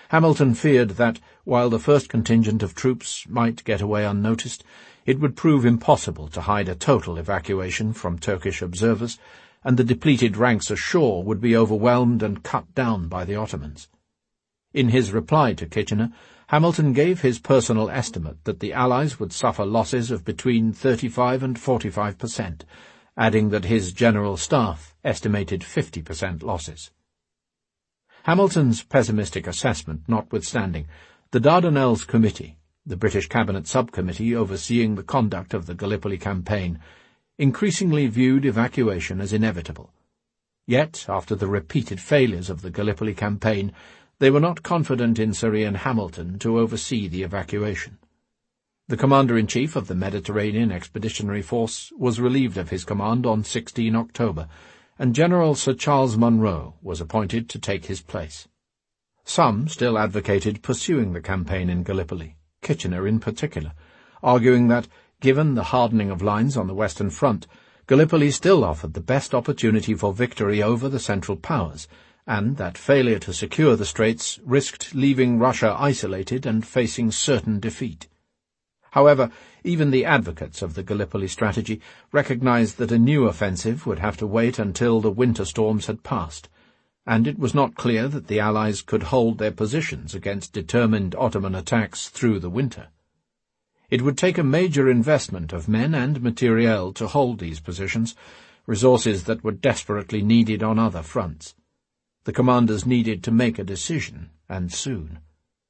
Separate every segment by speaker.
Speaker 1: Hamilton feared that, while the first contingent of troops might get away unnoticed, it would prove impossible to hide a total evacuation from Turkish observers, and the depleted ranks ashore would be overwhelmed and cut down by the Ottomans. In his reply to Kitchener, Hamilton gave his personal estimate that the Allies would suffer losses of between 35 and 45%, adding that his General Staff estimated 50% losses. Hamilton's pessimistic assessment notwithstanding, the Dardanelles Committee, the British Cabinet subcommittee overseeing the conduct of the Gallipoli campaign, increasingly viewed evacuation as inevitable. Yet, after the repeated failures of the Gallipoli campaign, they were not confident in Sir Ian Hamilton to oversee the evacuation. The Commander-in-Chief of the Mediterranean Expeditionary Force was relieved of his command on 16 October, and General Sir Charles Munro was appointed to take his place. Some still advocated pursuing the campaign in Gallipoli, Kitchener in particular, arguing that, given the hardening of lines on the Western Front, Gallipoli still offered the best opportunity for victory over the Central Powers, and that failure to secure the Straits risked leaving Russia isolated and facing certain defeat. However, even the advocates of the Gallipoli strategy recognized that a new offensive would have to wait until the winter storms had passed, and it was not clear that the Allies could hold their positions against determined Ottoman attacks through the winter. It would take a major investment of men and materiel to hold these positions, resources that were desperately needed on other fronts. The commanders needed to make a decision, and soon.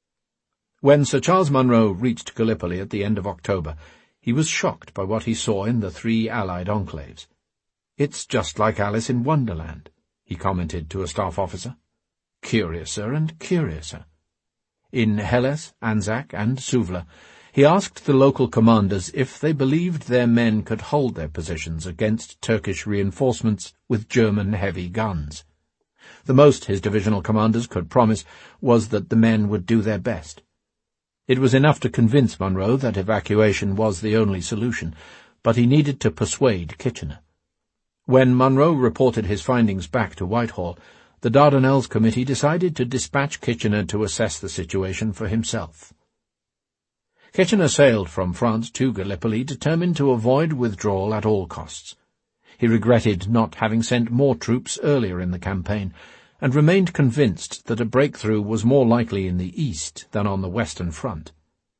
Speaker 1: When Sir Charles Munro reached Gallipoli at the end of October, he was shocked by what he saw in the three Allied enclaves. "It's just like Alice in Wonderland," he commented to a staff officer. "Curiouser and curiouser." In Helles, Anzac, and Suvla, he asked the local commanders if they believed their men could hold their positions against Turkish reinforcements with German heavy guns. The most his divisional commanders could promise was that the men would do their best. It was enough to convince Munro that evacuation was the only solution, but he needed to persuade Kitchener. When Munro reported his findings back to Whitehall, the Dardanelles Committee decided to dispatch Kitchener to assess the situation for himself. Kitchener sailed from France to Gallipoli determined to avoid withdrawal at all costs. He regretted not having sent more troops earlier in the campaign, and remained convinced that a breakthrough was more likely in the east than on the Western Front.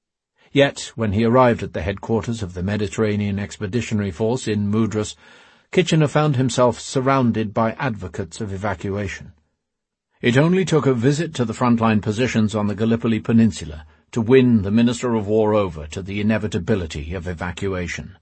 Speaker 1: Yet, when he arrived at the headquarters of the Mediterranean Expeditionary Force in Mudros, Kitchener found himself surrounded by advocates of evacuation. It only took a visit to the frontline positions on the Gallipoli Peninsula to win the Minister of War over to the inevitability of evacuation.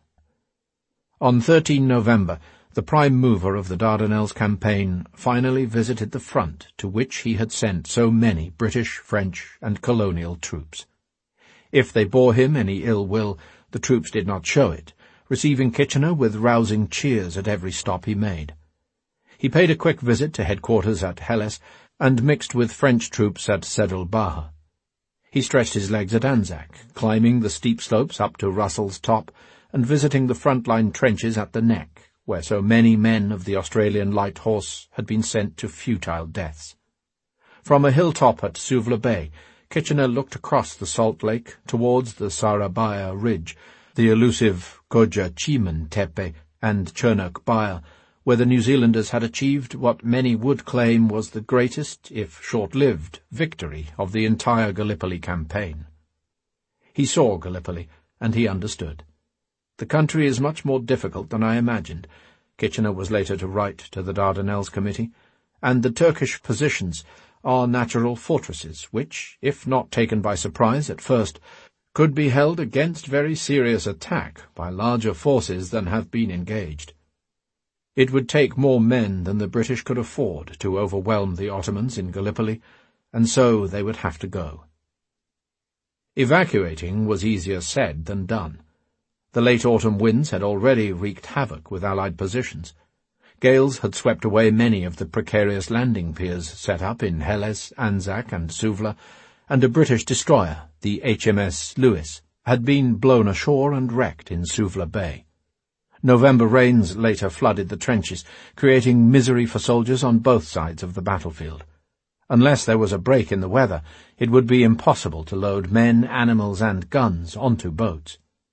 Speaker 1: On 13 November, the prime mover of the Dardanelles campaign finally visited the front to which he had sent so many British, French, and colonial troops. If they bore him any ill will, the troops did not show it, receiving Kitchener with rousing cheers at every stop he made. He paid a quick visit to headquarters at Helles and mixed with French troops at Sedel Baha. He stretched his legs at Anzac, climbing the steep slopes up to Russell's Top and visiting the front-line trenches at the Neck, where so many men of the Australian Light Horse had been sent to futile deaths. From a hilltop at Suvla Bay, Kitchener looked across the Salt Lake towards the Sarabaya Ridge, the elusive Koja Chiman Tepe, and Chernok Bair, where the New Zealanders had achieved what many would claim was the greatest, if short-lived, victory of the entire Gallipoli campaign. He saw Gallipoli, and he understood. "The country is much more difficult than I imagined," Kitchener was later to write to the Dardanelles Committee, "and the Turkish positions are natural fortresses which, if not taken by surprise at first, could be held against very serious attack by larger forces than have been engaged. It would take more men than the British could afford to overwhelm the Ottomans in Gallipoli, and so they would have to go." Evacuating was easier said than done. The late autumn winds had already wreaked havoc with Allied positions. Gales had swept away many of the precarious landing piers set up in Helles, Anzac, and Suvla, and a British destroyer, the HMS Lewis, had been blown ashore and wrecked in Suvla Bay. November rains later flooded the trenches, creating misery for soldiers on both sides of the battlefield. Unless there was a break in the weather, it would be impossible to load men, animals, and guns onto boats.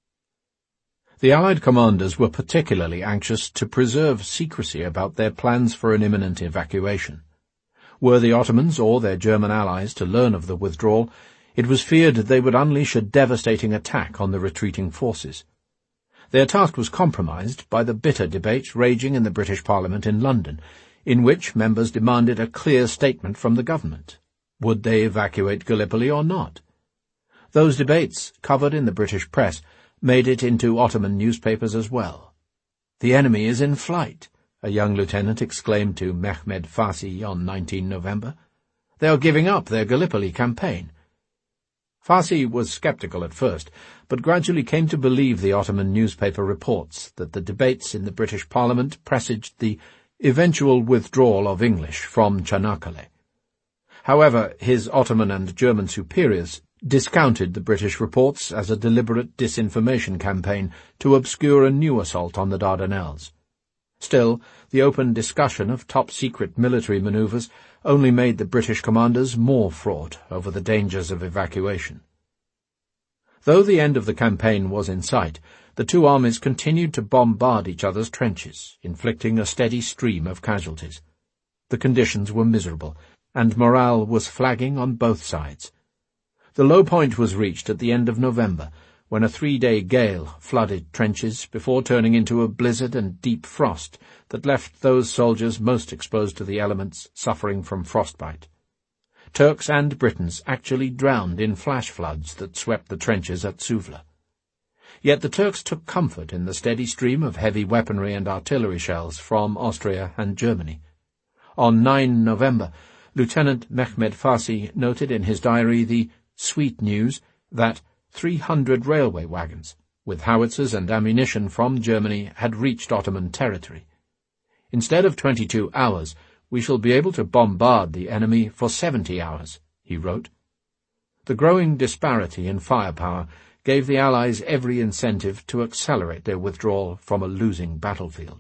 Speaker 1: The Allied commanders were particularly anxious to preserve secrecy about their plans for an imminent evacuation. Were the Ottomans or their German allies to learn of the withdrawal, it was feared they would unleash a devastating attack on the retreating forces. Their task was compromised by the bitter debate raging in the British Parliament in London, in which members demanded a clear statement from the government. Would they evacuate Gallipoli or not? Those debates, covered in the British press, made it into Ottoman newspapers as well. "The enemy is in flight," a young lieutenant exclaimed to Mehmed Farsi on 19 November. "They are giving up their Gallipoli campaign." Farsi was sceptical at first, but gradually came to believe the Ottoman newspaper reports that the debates in the British Parliament presaged the eventual withdrawal of English from Çanakkale. However, his Ottoman and German superiors discounted the British reports as a deliberate disinformation campaign to obscure a new assault on the Dardanelles. Still, the open discussion of top-secret military manoeuvres only made the British commanders more fraught over the dangers of evacuation. Though the end of the campaign was in sight, the two armies continued to bombard each other's trenches, inflicting a steady stream of casualties. The conditions were miserable, and morale was flagging on both sides. The low point was reached at the end of November, when a 3-day gale flooded trenches before turning into a blizzard and deep frost that left those soldiers most exposed to the elements suffering from frostbite. Turks and Britons actually drowned in flash floods that swept the trenches at Suvla. Yet the Turks took comfort in the steady stream of heavy weaponry and artillery shells from Austria and Germany. On 9 November, Lieutenant Mehmed Farsi noted in his diary the sweet news that 300 railway wagons, with howitzers and ammunition from Germany, had reached Ottoman territory. "Instead of 22 hours, we shall be able to bombard the enemy for 70 hours, he wrote. The growing disparity in firepower gave the Allies every incentive to accelerate their withdrawal from a losing battlefield.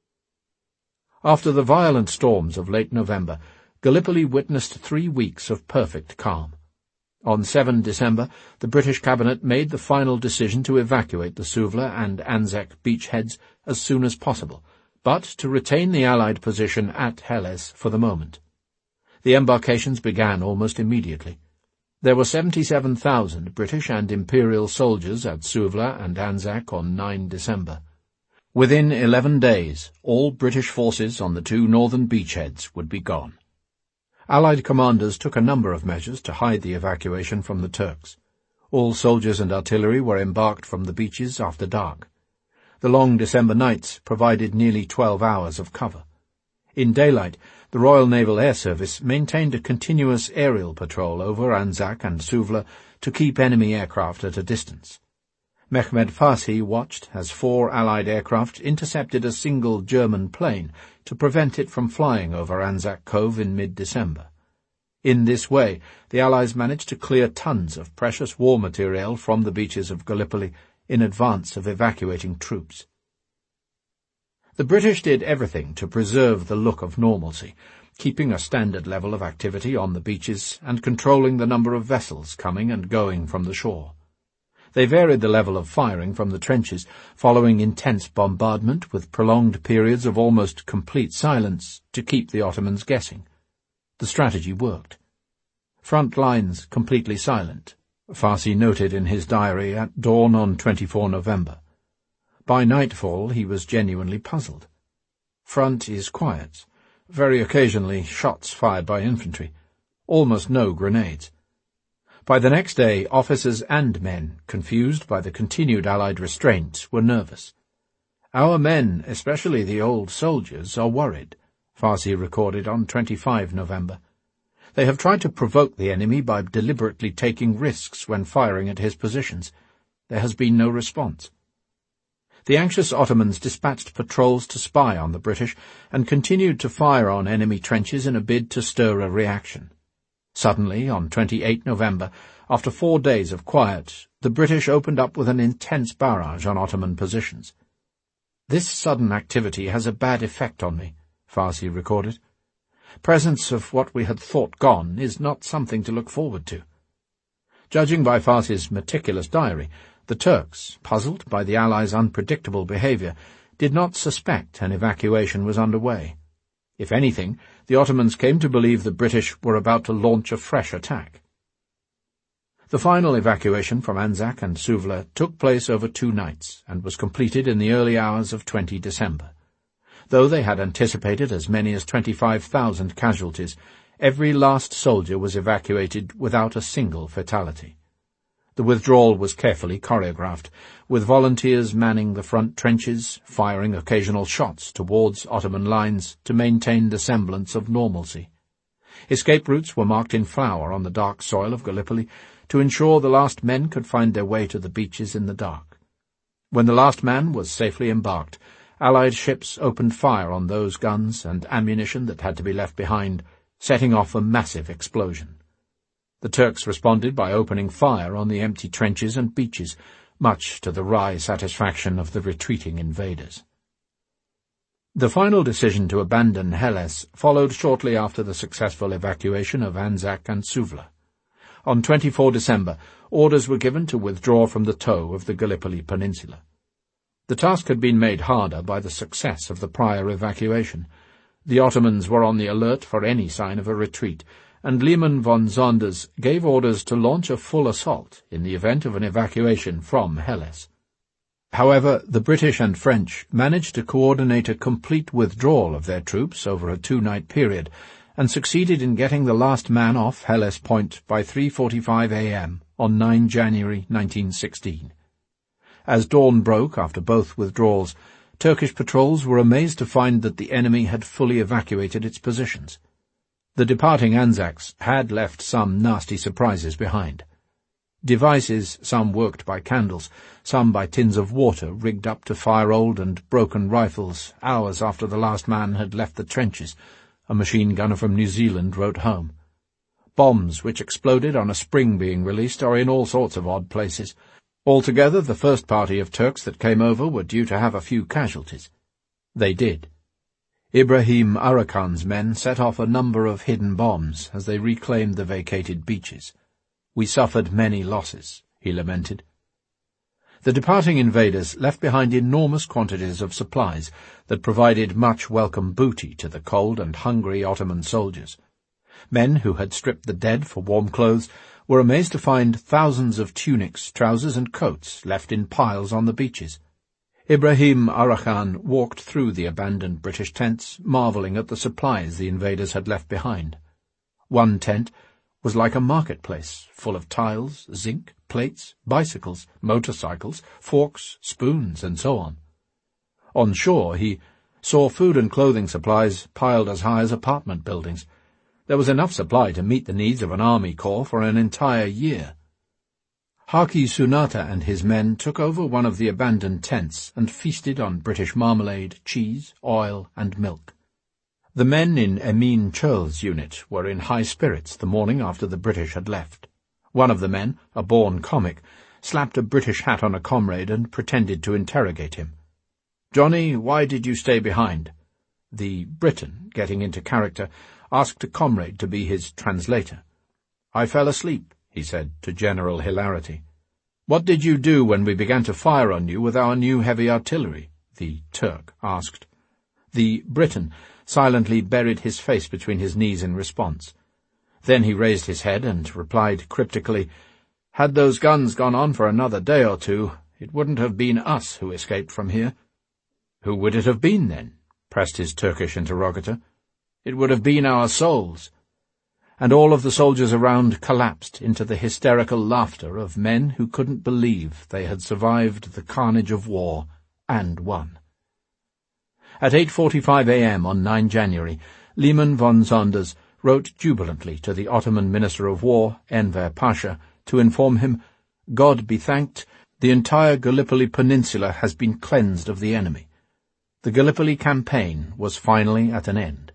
Speaker 1: After the violent storms of late November, Gallipoli witnessed 3 weeks of perfect calm. On 7 December, the British cabinet made the final decision to evacuate the Suvla and Anzac beachheads as soon as possible, but to retain the Allied position at Helles for the moment. The embarkations began almost immediately. There were 77,000 British and Imperial soldiers at Suvla and Anzac on 9 December. Within 11 days, all British forces on the 2 northern beachheads would be gone. Allied commanders took a number of measures to hide the evacuation from the Turks. All soldiers and artillery were embarked from the beaches after dark. The long December nights provided nearly 12 hours of cover. In daylight, the Royal Naval Air Service maintained a continuous aerial patrol over Anzac and Suvla to keep enemy aircraft at a distance. Mehmed Farsi watched as 4 Allied aircraft intercepted a single German plane to prevent it from flying over Anzac Cove in mid-December. In this way, the Allies managed to clear tons of precious war material from the beaches of Gallipoli in advance of evacuating troops. The British did everything to preserve the look of normalcy, keeping a standard level of activity on the beaches and controlling the number of vessels coming and going from the shore. They varied the level of firing from the trenches, following intense bombardment with prolonged periods of almost complete silence to keep the Ottomans guessing. The strategy worked. Front lines completely silent, Farsi noted in his diary at dawn on 24 November. By nightfall he was genuinely puzzled. Front is quiet, very occasionally shots fired by infantry, almost no grenades. By the next day, officers and men, confused by the continued Allied restraint, were nervous. "Our men, especially the old soldiers, are worried," Farsi recorded on 25 November. "They have tried to provoke the enemy by deliberately taking risks when firing at his positions. There has been no response." The anxious Ottomans dispatched patrols to spy on the British and continued to fire on enemy trenches in a bid to stir a reaction. Suddenly, on 28 November, after 4 days of quiet, the British opened up with an intense barrage on Ottoman positions. "This sudden activity has a bad effect on me," Farsi recorded. Presence of what we had thought gone is not something to look forward to. Judging by Farsi's meticulous diary, the Turks, puzzled by the Allies' unpredictable behaviour, did not suspect an evacuation was underway. If anything, the Ottomans came to believe the British were about to launch a fresh attack. The final evacuation from Anzac and Suvla took place over 2 nights and was completed in the early hours of 20 December. Though they had anticipated as many as 25,000 casualties, every last soldier was evacuated without a single fatality. The withdrawal was carefully choreographed, with volunteers manning the front trenches, firing occasional shots towards Ottoman lines to maintain the semblance of normalcy. Escape routes were marked in flour on the dark soil of Gallipoli to ensure the last men could find their way to the beaches in the dark. When the last man was safely embarked, Allied ships opened fire on those guns and ammunition that had to be left behind, setting off a massive explosion. The Turks responded by opening fire on the empty trenches and beaches, much to the wry satisfaction of the retreating invaders. The final decision to abandon Helles followed shortly after the successful evacuation of Anzac and Suvla. On 24 December, orders were given to withdraw from the toe of the Gallipoli Peninsula. The task had been made harder by the success of the prior evacuation. The Ottomans were on the alert for any sign of a retreat, and Liman von Zonders gave orders to launch a full assault in the event of an evacuation from Helles. However, the British and French managed to coordinate a complete withdrawal of their troops over a 2-night period, and succeeded in getting the last man off Helles Point by 3:45 a.m. on 9 January 1916. As dawn broke after both withdrawals, Turkish patrols were amazed to find that the enemy had fully evacuated its positions. The departing Anzacs had left some nasty surprises behind. Devices, some worked by candles, some by tins of water rigged up to fire old and broken rifles hours after the last man had left the trenches, a machine gunner from New Zealand wrote home. Bombs which exploded on a spring being released are in all sorts of odd places. Altogether, the first party of Turks that came over were due to have a few casualties. They did. Ibrahim Arakan's men set off a number of hidden bombs as they reclaimed the vacated beaches. "We suffered many losses," he lamented. The departing invaders left behind enormous quantities of supplies that provided much welcome booty to the cold and hungry Ottoman soldiers. Men who had stripped the dead for warm clothes were amazed to find thousands of tunics, trousers, and coats left in piles on the beaches. Ibrahim Arakan walked through the abandoned British tents, marvelling at the supplies the invaders had left behind. One tent was like a marketplace, full of tiles, zinc, plates, bicycles, motorcycles, forks, spoons, and so on. On shore he saw food and clothing supplies piled as high as apartment buildings. There was enough supply to meet the needs of an army corps for an entire year. Haki Sunata and his men took over one of the abandoned tents and feasted on British marmalade, cheese, oil, and milk. The men in Emin Churl's unit were in high spirits the morning after the British had left. One of the men, a born comic, slapped a British hat on a comrade and pretended to interrogate him. "Johnny, why did you stay behind?" The Briton, getting into character, asked a comrade to be his translator. "I fell asleep," he said, to general hilarity. "What did you do when we began to fire on you with our new heavy artillery?" the Turk asked. The Briton silently buried his face between his knees in response. Then he raised his head and replied cryptically, "Had those guns gone on for another day or two, it wouldn't have been us who escaped from here." "Who would it have been, then?" pressed his Turkish interrogator. "It would have been our souls." And all of the soldiers around collapsed into the hysterical laughter of men who couldn't believe they had survived the carnage of war and won. At 8:45 a.m. on 9 January, Liman von Zonders wrote jubilantly to the Ottoman Minister of War, Enver Pasha, to inform him, "God be thanked, the entire Gallipoli Peninsula has been cleansed of the enemy." The Gallipoli campaign was finally at an end.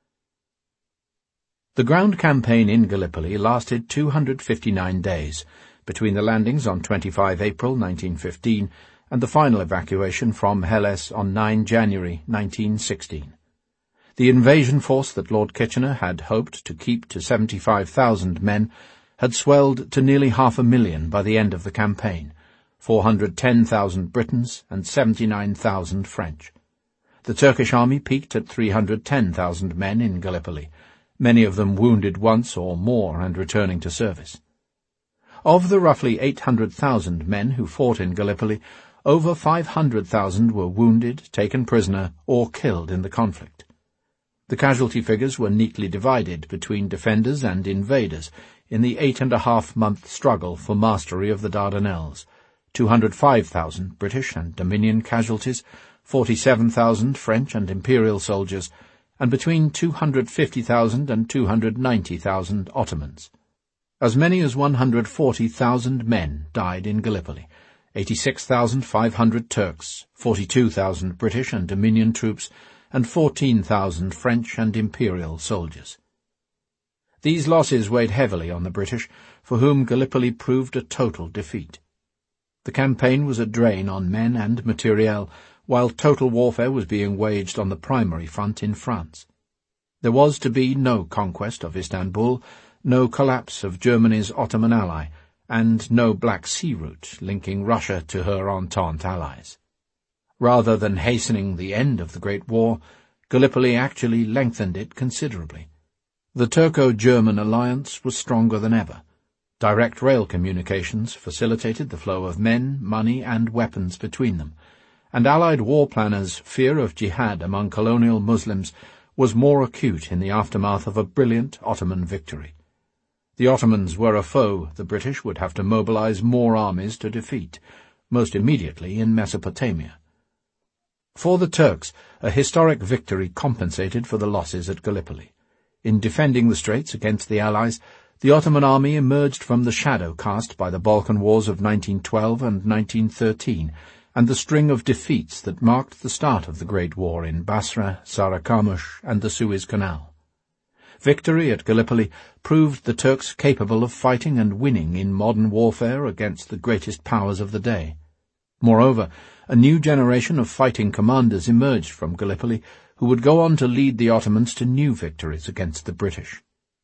Speaker 1: The ground campaign in Gallipoli lasted 259 days, between the landings on 25 April 1915 and the final evacuation from Helles on 9 January 1916. The invasion force that Lord Kitchener had hoped to keep to 75,000 men had swelled to nearly 500,000 by the end of the campaign, 410,000 Britons and 79,000 French. The Turkish army peaked at 310,000 men in Gallipoli, many of them wounded once or more and returning to service. Of the roughly 800,000 men who fought in Gallipoli, over 500,000 were wounded, taken prisoner, or killed in the conflict. The casualty figures were neatly divided between defenders and invaders in the 8.5-month struggle for mastery of the Dardanelles: 205,000 British and Dominion casualties, 47,000 French and Imperial soldiers, and between 250,000 and 290,000 Ottomans. As many as 140,000 men died in Gallipoli, 86,500 Turks, 42,000 British and Dominion troops, and 14,000 French and Imperial soldiers. These losses weighed heavily on the British, for whom Gallipoli proved a total defeat. The campaign was a drain on men and materiel, while total warfare was being waged on the primary front in France. There was to be no conquest of Istanbul, no collapse of Germany's Ottoman ally, and no Black Sea route linking Russia to her Entente allies. Rather than hastening the end of the Great War, Gallipoli actually lengthened it considerably. The Turco-German alliance was stronger than ever. Direct rail communications facilitated the flow of men, money, and weapons between them, and Allied war planners' fear of jihad among colonial Muslims was more acute in the aftermath of a brilliant Ottoman victory. The Ottomans were a foe the British would have to mobilize more armies to defeat, most immediately in Mesopotamia. For the Turks, a historic victory compensated for the losses at Gallipoli. In defending the Straits against the Allies, the Ottoman army emerged from the shadow cast by the Balkan Wars of 1912 and 1913, and the string of defeats that marked the start of the Great War in Basra, Sarakamush, and the Suez Canal. Victory at Gallipoli proved the Turks capable of fighting and winning in modern warfare against the greatest powers of the day. Moreover, a new generation of fighting commanders emerged from Gallipoli who would go on to lead the Ottomans to new victories against the British.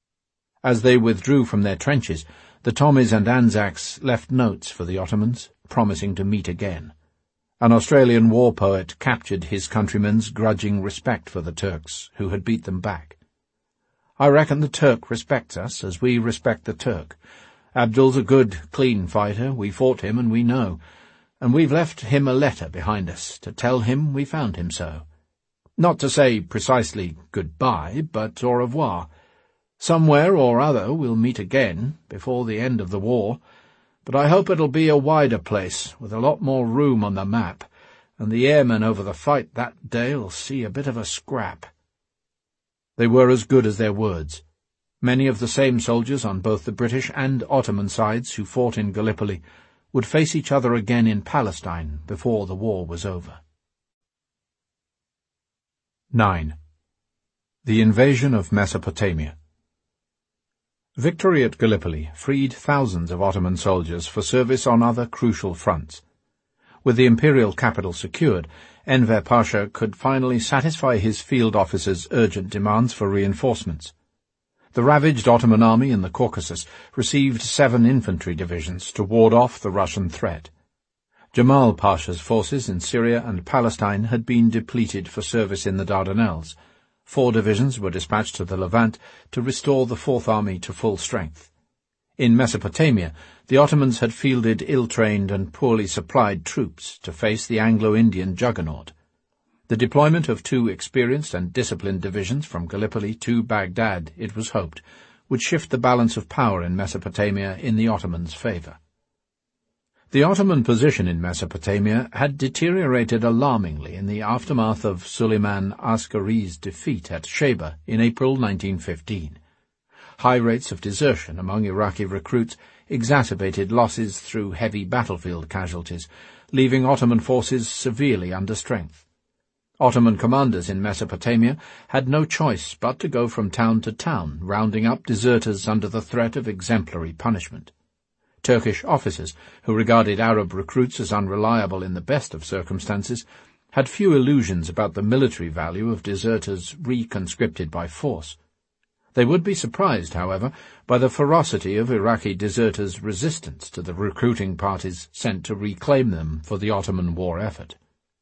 Speaker 1: As they withdrew from their trenches, the Tommies and Anzacs left notes for the Ottomans, promising to meet again. An Australian war poet captured his countrymen's grudging respect for the Turks, who had beat them back. "I reckon the Turk respects us as we respect the Turk. Abdul's a good, clean fighter, we fought him and we know, and we've left him a letter behind us to tell him we found him so. Not to say precisely goodbye, but au revoir. Somewhere or other we'll meet again, before the end of the war, but I hope it'll be a wider place, with a lot more room on the map, and the airmen over the fight that day'll see a bit of a scrap." They were as good as their words. Many of the same soldiers on both the British and Ottoman sides who fought in Gallipoli would face each other again in Palestine before the war was over. 9. The invasion of Mesopotamia. Victory at Gallipoli freed thousands of Ottoman soldiers for service on other crucial fronts. With the imperial capital secured, Enver Pasha could finally satisfy his field officers' urgent demands for reinforcements. The ravaged Ottoman army in the Caucasus received 7 infantry divisions to ward off the Russian threat. Jamal Pasha's forces in Syria and Palestine had been depleted for service in the Dardanelles. 4 divisions were dispatched to the Levant to restore the Fourth Army to full strength. In Mesopotamia, the Ottomans had fielded ill-trained and poorly supplied troops to face the Anglo-Indian juggernaut. The deployment of 2 experienced and disciplined divisions from Gallipoli to Baghdad, it was hoped, would shift the balance of power in Mesopotamia in the Ottomans' favour. The Ottoman position in Mesopotamia had deteriorated alarmingly in the aftermath of Suleiman Askari's defeat at Sheba in April 1915. High rates of desertion among Iraqi recruits exacerbated losses through heavy battlefield casualties, leaving Ottoman forces severely under strength. Ottoman commanders in Mesopotamia had no choice but to go from town to town, rounding up deserters under the threat of exemplary punishment. Turkish officers, who regarded Arab recruits as unreliable in the best of circumstances, had few illusions about the military value of deserters reconscripted by force. They would be surprised, however, by the ferocity of Iraqi deserters' resistance to the recruiting parties sent to reclaim them for the Ottoman war effort.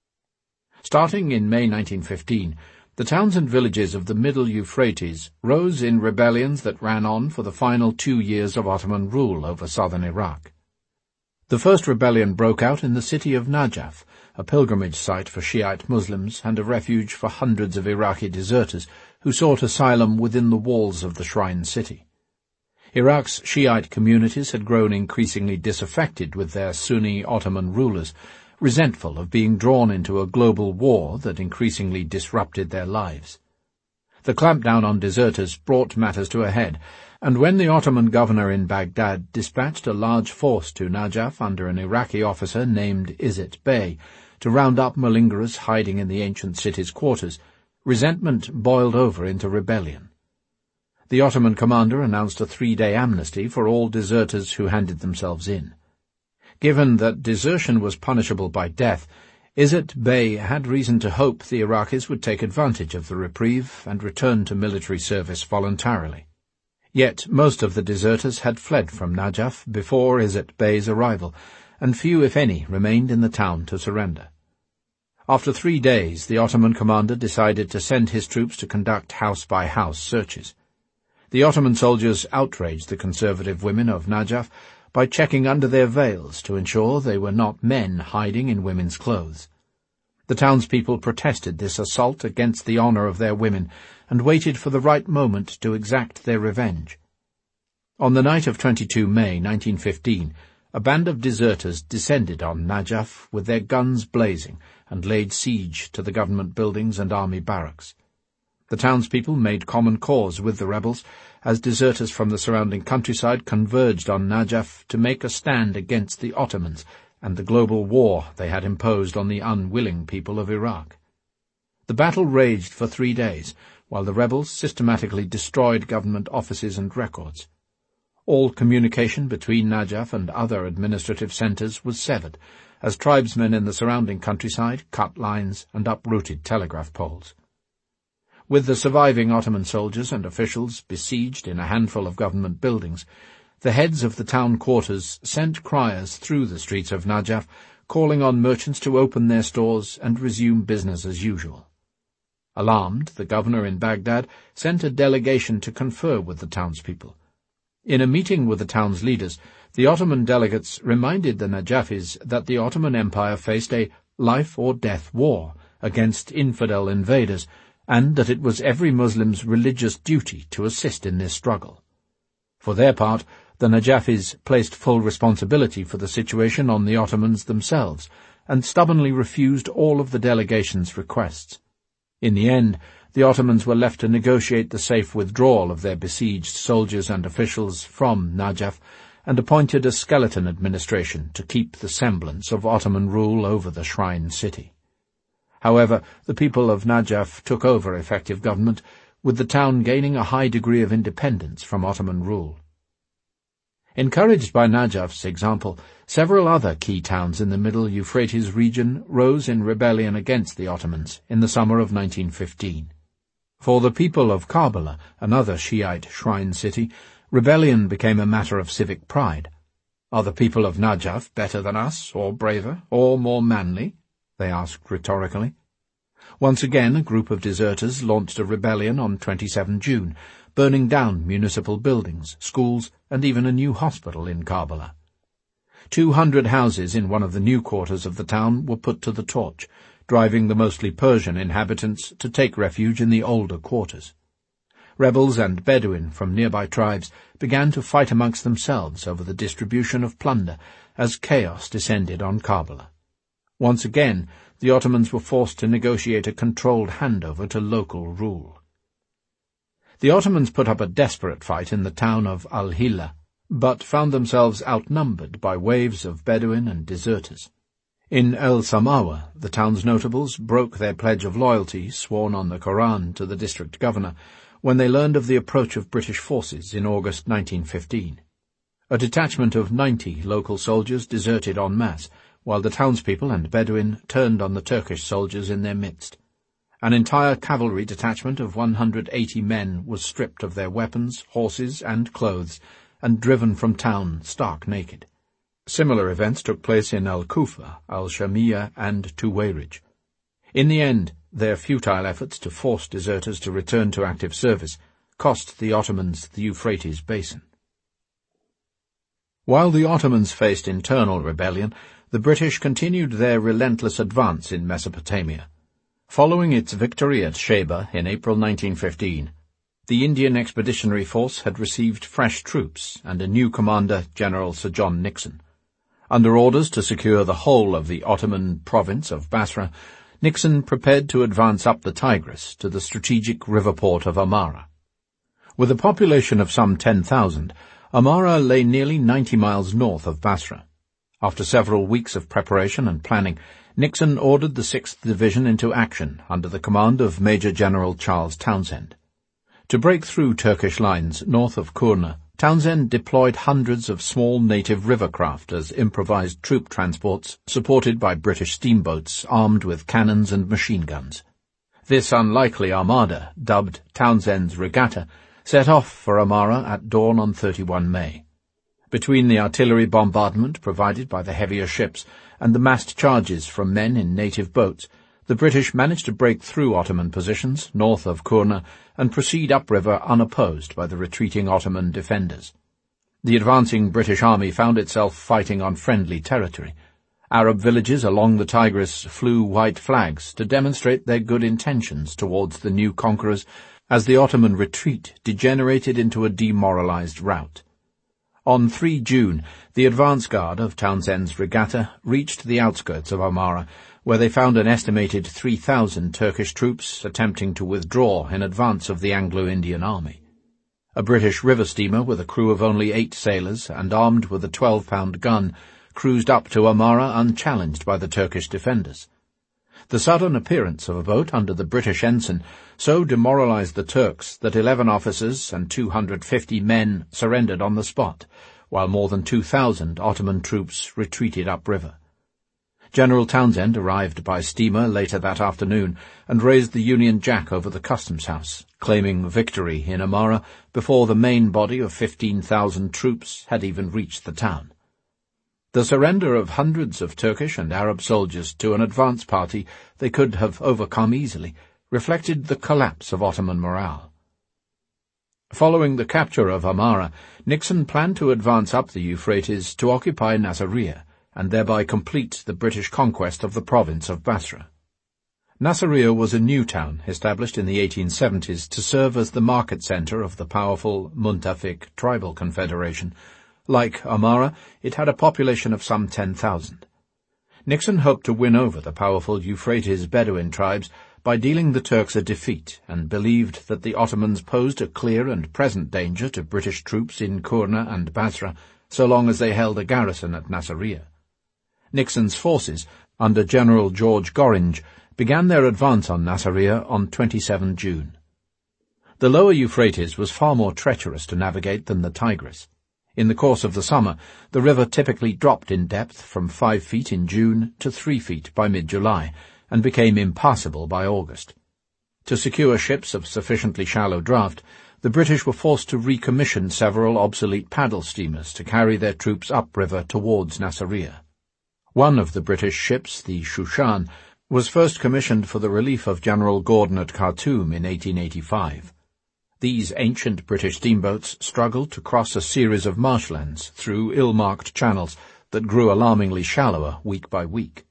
Speaker 1: Starting in May 1915, the towns and villages of the Middle Euphrates rose in rebellions that ran on for the final 2 years of Ottoman rule over southern Iraq. The first rebellion broke out in the city of Najaf, a pilgrimage site for Shiite Muslims and a refuge for hundreds of Iraqi deserters who sought asylum within the walls of the shrine city. Iraq's Shiite communities had grown increasingly disaffected with their Sunni Ottoman rulers, resentful of being drawn into a global war that increasingly disrupted their lives. The clampdown on deserters brought matters to a head, and when the Ottoman governor in Baghdad dispatched a large force to Najaf under an Iraqi officer named Izzet Bey to round up malingerers hiding in the ancient city's quarters, resentment boiled over into rebellion. The Ottoman commander announced a 3-day amnesty for all deserters who handed themselves in. Given that desertion was punishable by death, Izzet Bey had reason to hope the Iraqis would take advantage of the reprieve and return to military service voluntarily. Yet most of the deserters had fled from Najaf before Izzet Bey's arrival, and few, if any, remained in the town to surrender. After 3 days, the Ottoman commander decided to send his troops to conduct house-by-house searches. The Ottoman soldiers outraged the conservative women of Najaf by checking under their veils to ensure they were not men hiding in women's clothes. The townspeople protested this assault against the honour of their women and waited for the right moment to exact their revenge. On the night of 22 May 1915, a band of deserters descended on Najaf with their guns blazing and laid siege to the government buildings and army barracks. The townspeople made common cause with the rebels as deserters from the surrounding countryside converged on Najaf to make a stand against the Ottomans and the global war they had imposed on the unwilling people of Iraq. The battle raged for 3 days, while the rebels systematically destroyed government offices and records. All communication between Najaf and other administrative centres was severed, as tribesmen in the surrounding countryside cut lines and uprooted telegraph poles. With the surviving Ottoman soldiers and officials besieged in a handful of government buildings, the heads of the town quarters sent criers through the streets of Najaf, calling on merchants to open their stores and resume business as usual. Alarmed, the governor in Baghdad sent a delegation to confer with the townspeople. In a meeting with the town's leaders, the Ottoman delegates reminded the Najafis that the Ottoman Empire faced a life-or-death war against infidel invaders, and that it was every Muslim's religious duty to assist in this struggle. For their part, the Najafis placed full responsibility for the situation on the Ottomans themselves, and stubbornly refused all of the delegation's requests. In the end, the Ottomans were left to negotiate the safe withdrawal of their besieged soldiers and officials from Najaf, and appointed a skeleton administration to keep the semblance of Ottoman rule over the shrine city. However, the people of Najaf took over effective government, with the town gaining a high degree of independence from Ottoman rule. Encouraged by Najaf's example, several other key towns in the Middle Euphrates region rose in rebellion against the Ottomans in the summer of 1915. For the people of Karbala, another Shiite shrine city, rebellion became a matter of civic pride. Are the people of Najaf better than us, or braver, or more manly? They asked rhetorically. Once again, a group of deserters launched a rebellion on 27 June, burning down municipal buildings, schools, and even a new hospital in Karbala. 200 houses in one of the new quarters of the town were put to the torch, driving the mostly Persian inhabitants to take refuge in the older quarters. Rebels and Bedouin from nearby tribes began to fight amongst themselves over the distribution of plunder as chaos descended on Karbala. Once again, the Ottomans were forced to negotiate a controlled handover to local rule. The Ottomans put up a desperate fight in the town of Al-Hilla, but found themselves outnumbered by waves of Bedouin and deserters. In El Samawa, the town's notables broke their pledge of loyalty sworn on the Koran to the district governor when they learned of the approach of British forces in August 1915. A detachment of 90 local soldiers deserted en masse, while the townspeople and Bedouin turned on the Turkish soldiers in their midst. An entire cavalry detachment of 180 men was stripped of their weapons, horses, and clothes, and driven from town stark naked. Similar events took place in Al-Kufa, Al-Shamiyah, and Tuwayrij. In the end, their futile efforts to force deserters to return to active service cost the Ottomans the Euphrates basin. While the Ottomans faced internal rebellion, the British continued their relentless advance in Mesopotamia. Following its victory at Sheba in April 1915, the Indian Expeditionary Force had received fresh troops and a new commander, General Sir John Nixon. Under orders to secure the whole of the Ottoman province of Basra, Nixon prepared to advance up the Tigris to the strategic river port of Amara. With a population of some 10,000, Amara lay nearly 90 miles north of Basra. After several weeks of preparation and planning, Nixon ordered the 6th Division into action under the command of Major General Charles Townshend. To break through Turkish lines north of Kurna, Townshend deployed hundreds of small native river craft as improvised troop transports supported by British steamboats armed with cannons and machine guns. This unlikely armada, dubbed Townshend's Regatta, set off for Amara at dawn on 31 May. Between the artillery bombardment provided by the heavier ships and the massed charges from men in native boats, the British managed to break through Ottoman positions north of Kurna and proceed upriver unopposed by the retreating Ottoman defenders. The advancing British army found itself fighting on friendly territory. Arab villages along the Tigris flew white flags to demonstrate their good intentions towards the new conquerors as the Ottoman retreat degenerated into a demoralized rout. On 3 June, the advance guard of Townshend's Regatta reached the outskirts of Amara, where they found an estimated 3,000 Turkish troops attempting to withdraw in advance of the Anglo-Indian army. A British river steamer with a crew of only 8 sailors and armed with a 12-pound gun cruised up to Amara unchallenged by the Turkish defenders. The sudden appearance of a boat under the British ensign so demoralized the Turks that 11 officers and 250 men surrendered on the spot, while more than 2,000 Ottoman troops retreated upriver. General Townshend arrived by steamer later that afternoon and raised the Union Jack over the customs house, claiming victory in Amara before the main body of 15,000 troops had even reached the town. The surrender of hundreds of Turkish and Arab soldiers to an advance party they could have overcome easily reflected the collapse of Ottoman morale. Following the capture of Amara, Nixon planned to advance up the Euphrates to occupy Nasiriyah and thereby complete the British conquest of the province of Basra. Nasiriyah was a new town established in the 1870s to serve as the market centre of the powerful Muntafik tribal confederation. Like Amara, it had a population of some 10,000. Nixon hoped to win over the powerful Euphrates Bedouin tribes by dealing the Turks a defeat and believed that the Ottomans posed a clear and present danger to British troops in Kurna and Basra so long as they held a garrison at Nasiriyah. Nixon's forces, under General George Gorringe, began their advance on Nasiriyah on 27 June. The lower Euphrates was far more treacherous to navigate than the Tigris. In the course of the summer, the river typically dropped in depth from 5 feet in June to 3 feet by mid-July, and became impassable by August. To secure ships of sufficiently shallow draught, the British were forced to recommission several obsolete paddle steamers to carry their troops upriver towards Nasiriyah. One of the British ships, the Shushan, was first commissioned for the relief of General Gordon at Khartoum in 1885. These ancient British steamboats struggled to cross a series of marshlands through ill-marked channels that grew alarmingly shallower week by week.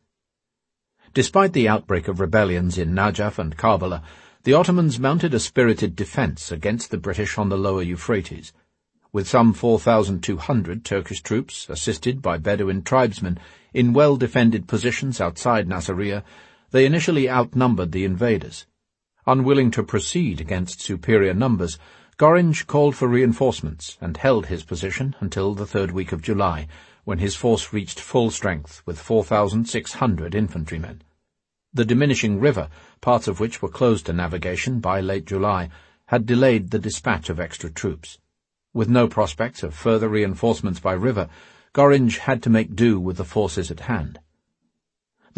Speaker 1: Despite the outbreak of rebellions in Najaf and Karbala, the Ottomans mounted a spirited defence against the British on the lower Euphrates. With some 4,200 Turkish troops, assisted by Bedouin tribesmen, in well-defended positions outside Nasiriyah, they initially outnumbered the invaders. Unwilling to proceed against superior numbers, Gorringe called for reinforcements and held his position until the 3rd week of July, when his force reached full strength with 4,600 infantrymen. The diminishing river, parts of which were closed to navigation by late July, had delayed the dispatch of extra troops. With no prospects of further reinforcements by river, Gorringe had to make do with the forces at hand.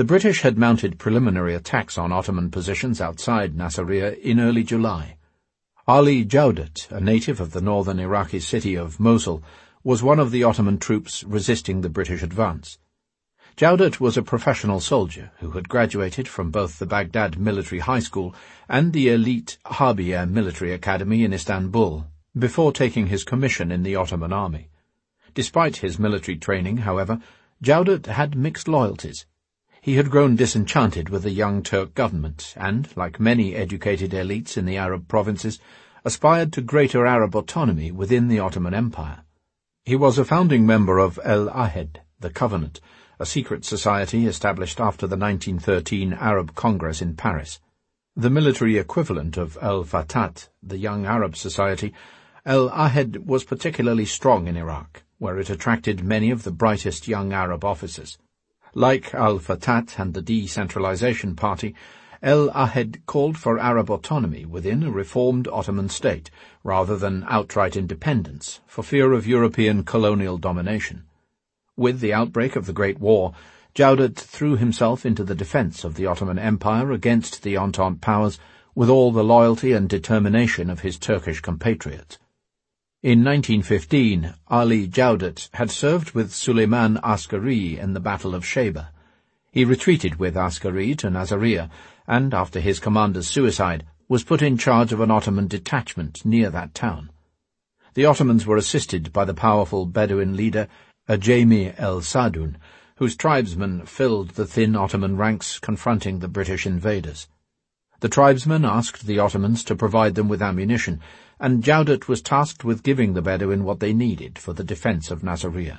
Speaker 1: The British had mounted preliminary attacks on Ottoman positions outside Nasiriyah in early July. Ali Jaudat, a native of the northern Iraqi city of Mosul, was one of the Ottoman troops resisting the British advance. Jaudat was a professional soldier who had graduated from both the Baghdad Military High School and the elite Harbiye Military Academy in Istanbul, before taking his commission in the Ottoman army. Despite his military training, however, Jaudat had mixed loyalties. He had grown disenchanted with the young Turk government and, like many educated elites in the Arab provinces, aspired to greater Arab autonomy within the Ottoman Empire. He was a founding member of El-Ahed, the Covenant, a secret society established after the 1913 Arab Congress in Paris. The military equivalent of El-Fatat, the Young Arab Society, El-Ahed was particularly strong in Iraq, where it attracted many of the brightest young Arab officers. Like Al-Fatat and the Decentralization Party, El-Ahed called for Arab autonomy within a reformed Ottoman state, rather than outright independence, for fear of European colonial domination. With the outbreak of the Great War, Jaudat threw himself into the defense of the Ottoman Empire against the Entente powers with all the loyalty and determination of his Turkish compatriots. In 1915, Ali Jaudat had served with Suleiman Askari in the Battle of Sheba. He retreated with Askari to Nasiriyah, and, after his commander's suicide, was put in charge of an Ottoman detachment near that town. The Ottomans were assisted by the powerful Bedouin leader Ajami el-Sadun, whose tribesmen filled the thin Ottoman ranks confronting the British invaders. The tribesmen asked the Ottomans to provide them with ammunition, and Jaudat was tasked with giving the Bedouin what they needed for the defense of Nasiriyah.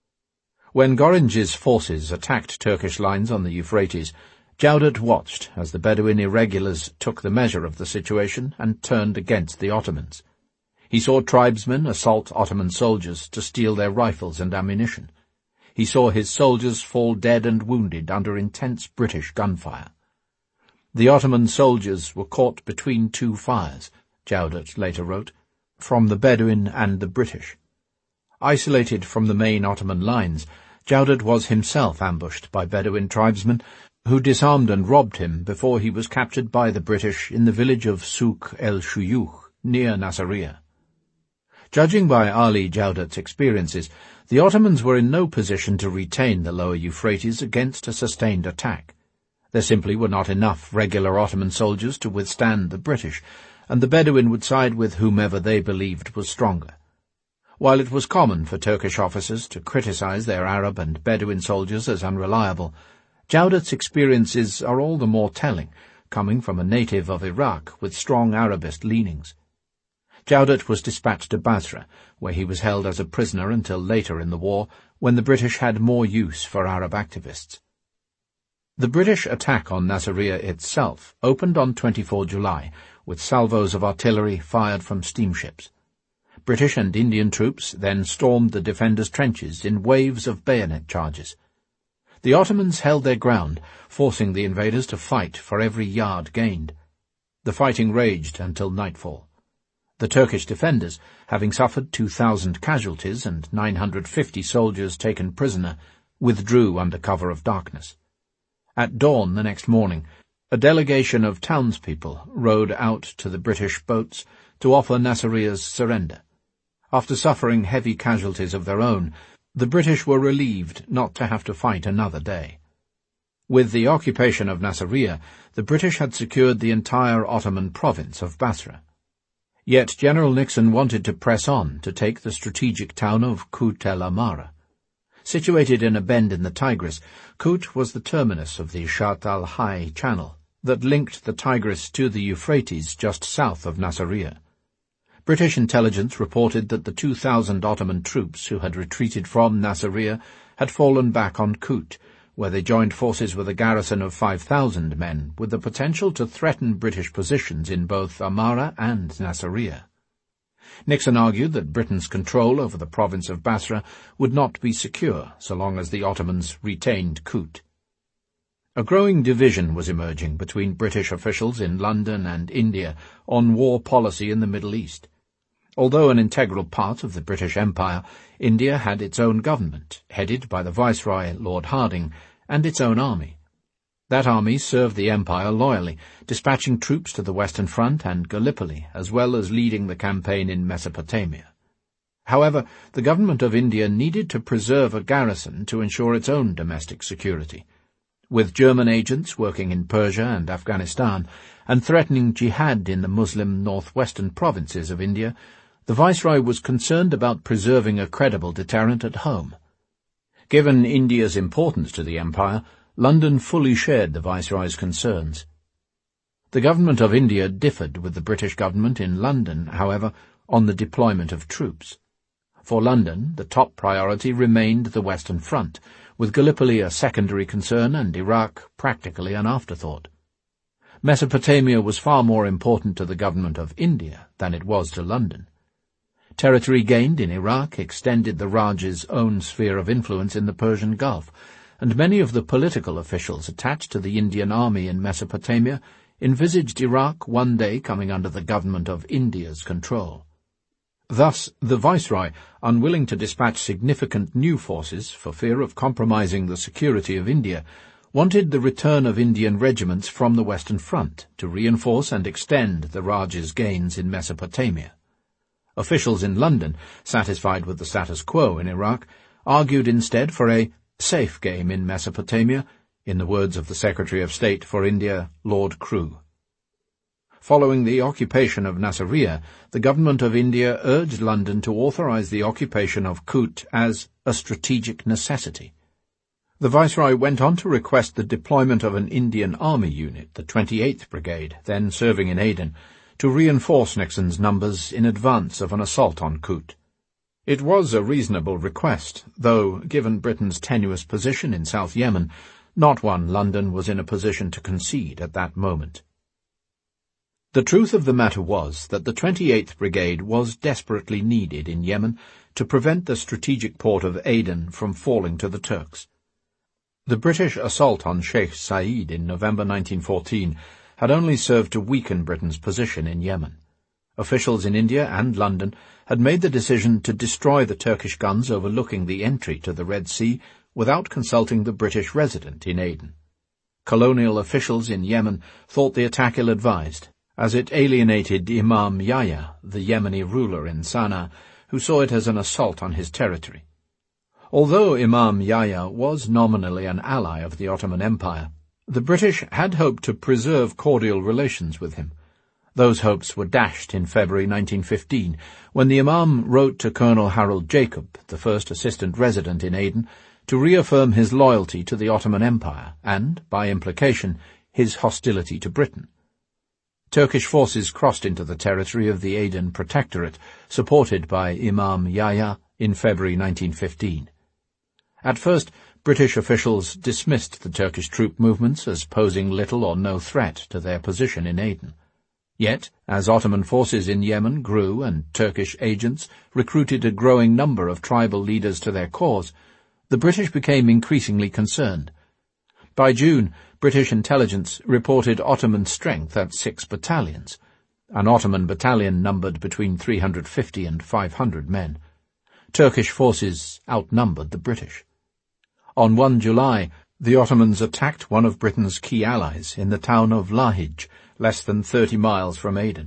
Speaker 1: When Gorange's forces attacked Turkish lines on the Euphrates, Jaudat watched as the Bedouin irregulars took the measure of the situation and turned against the Ottomans. He saw tribesmen assault Ottoman soldiers to steal their rifles and ammunition. He saw his soldiers fall dead and wounded under intense British gunfire. The Ottoman soldiers were caught between two fires, Jaudat later wrote, from the Bedouin and the British. Isolated from the main Ottoman lines, Jaudat was himself ambushed by Bedouin tribesmen who disarmed and robbed him before he was captured by the British in the village of Souk el-Shuyukh, near Nasiriyah. Judging by Ali Jaudat's experiences, the Ottomans were in no position to retain the lower Euphrates against a sustained attack. There simply were not enough regular Ottoman soldiers to withstand the British, and the Bedouin would side with whomever they believed was stronger. While it was common for Turkish officers to criticize their Arab and Bedouin soldiers as unreliable, Jaudat's experiences are all the more telling, coming from a native of Iraq with strong Arabist leanings. Jaudat was dispatched to Basra, where he was held as a prisoner until later in the war, when the British had more use for Arab activists. The British attack on Nasiriyah itself opened on 24 July, with salvos of artillery fired from steamships. British and Indian troops then stormed the defenders' trenches in waves of bayonet charges. The Ottomans held their ground, forcing the invaders to fight for every yard gained. The fighting raged until nightfall. The Turkish defenders, having suffered 2,000 casualties and 950 soldiers taken prisoner, withdrew under cover of darkness. At dawn the next morning, a delegation of townspeople rowed out to the British boats to offer Nasiriyah's surrender. After suffering heavy casualties of their own, the British were relieved not to have to fight another day. With the occupation of Nasiriyah, the British had secured the entire Ottoman province of Basra. Yet General Nixon wanted to press on to take the strategic town of Kut el-Amara. Situated in a bend in the Tigris, Kut was the terminus of the Shatt al-Hai Channel that linked the Tigris to the Euphrates just south of Nasiriyah. British intelligence reported that the 2,000 Ottoman troops who had retreated from Nasiriyah had fallen back on Kut, where they joined forces with a garrison of 5,000 men, with the potential to threaten British positions in both Amara and Nasiriyah. Nixon argued that Britain's control over the province of Basra would not be secure so long as the Ottomans retained Kut. A growing division was emerging between British officials in London and India on war policy in the Middle East. Although an integral part of the British Empire, India had its own government, headed by the Viceroy, Lord Hardinge, and its own army. That army served the empire loyally, dispatching troops to the Western Front and Gallipoli, as well as leading the campaign in Mesopotamia. However, the government of India needed to preserve a garrison to ensure its own domestic security. With German agents working in Persia and Afghanistan, and threatening jihad in the Muslim northwestern provinces of India, the Viceroy was concerned about preserving a credible deterrent at home. Given India's importance to the empire, London fully shared the Viceroy's concerns. The government of India differed with the British government in London, however, on the deployment of troops. For London, the top priority remained the Western Front, with Gallipoli a secondary concern and Iraq practically an afterthought. Mesopotamia was far more important to the government of India than it was to London. Territory gained in Iraq extended the Raj's own sphere of influence in the Persian Gulf, and many of the political officials attached to the Indian army in Mesopotamia envisaged Iraq one day coming under the government of India's control. Thus, the Viceroy, unwilling to dispatch significant new forces for fear of compromising the security of India, wanted the return of Indian regiments from the Western Front to reinforce and extend the Raj's gains in Mesopotamia. Officials in London, satisfied with the status quo in Iraq, argued instead for a safe game in Mesopotamia, in the words of the Secretary of State for India, Lord Crewe. Following the occupation of Nasiriyah, the government of India urged London to authorize the occupation of Kut as a strategic necessity. The Viceroy went on to request the deployment of an Indian Army unit, the 28th Brigade, then serving in Aden, to reinforce Nixon's numbers in advance of an assault on Kut. It was a reasonable request, though, given Britain's tenuous position in South Yemen, not one London was in a position to concede at that moment. The truth of the matter was that the 28th Brigade was desperately needed in Yemen to prevent the strategic port of Aden from falling to the Turks. The British assault on Sheikh Said in November 1914 had only served to weaken Britain's position in Yemen. Officials in India and London had made the decision to destroy the Turkish guns overlooking the entry to the Red Sea without consulting the British resident in Aden. Colonial officials in Yemen thought the attack ill-advised, as it alienated Imam Yahya, the Yemeni ruler in Sana'a, who saw it as an assault on his territory. Although Imam Yahya was nominally an ally of the Ottoman Empire, the British had hoped to preserve cordial relations with him. Those hopes were dashed in February 1915, when the Imam wrote to Colonel Harold Jacob, the first assistant resident in Aden, to reaffirm his loyalty to the Ottoman Empire and, by implication, his hostility to Britain. Turkish forces crossed into the territory of the Aden Protectorate, supported by Imam Yahya, in February 1915. At first, British officials dismissed the Turkish troop movements as posing little or no threat to their position in Aden. Yet, as Ottoman forces in Yemen grew and Turkish agents recruited a growing number of tribal leaders to their cause, the British became increasingly concerned. By June, British intelligence reported Ottoman strength at 6 battalions. An Ottoman battalion numbered between 350 and 500 men. Turkish forces outnumbered the British. On 1 July, the Ottomans attacked one of Britain's key allies in the town of Lahij, less than 30 miles from Aden.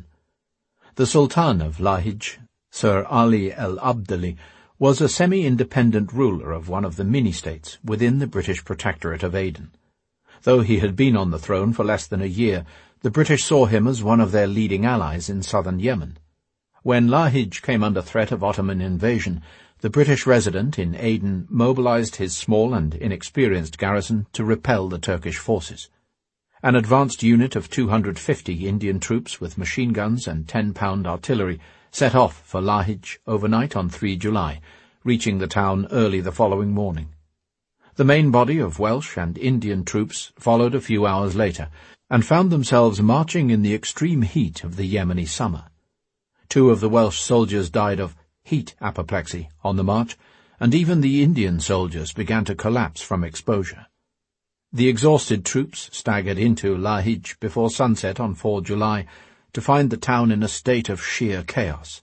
Speaker 1: The Sultan of Lahij, Sir Ali al-Abdali, was a semi-independent ruler of one of the mini-states within the British Protectorate of Aden. Though he had been on the throne for less than a year, the British saw him as one of their leading allies in southern Yemen. When Lahij came under threat of Ottoman invasion, the British resident in Aden mobilized his small and inexperienced garrison to repel the Turkish forces. An advanced unit of 250 Indian troops with machine guns and 10-pound artillery set off for Lahij overnight on 3 July, reaching the town early the following morning. The main body of Welsh and Indian troops followed a few hours later and found themselves marching in the extreme heat of the Yemeni summer. 2 of the Welsh soldiers died of heat apoplexy on the march, and even the Indian soldiers began to collapse from exposure. The exhausted troops staggered into Lahij before sunset on 4 July to find the town in a state of sheer chaos.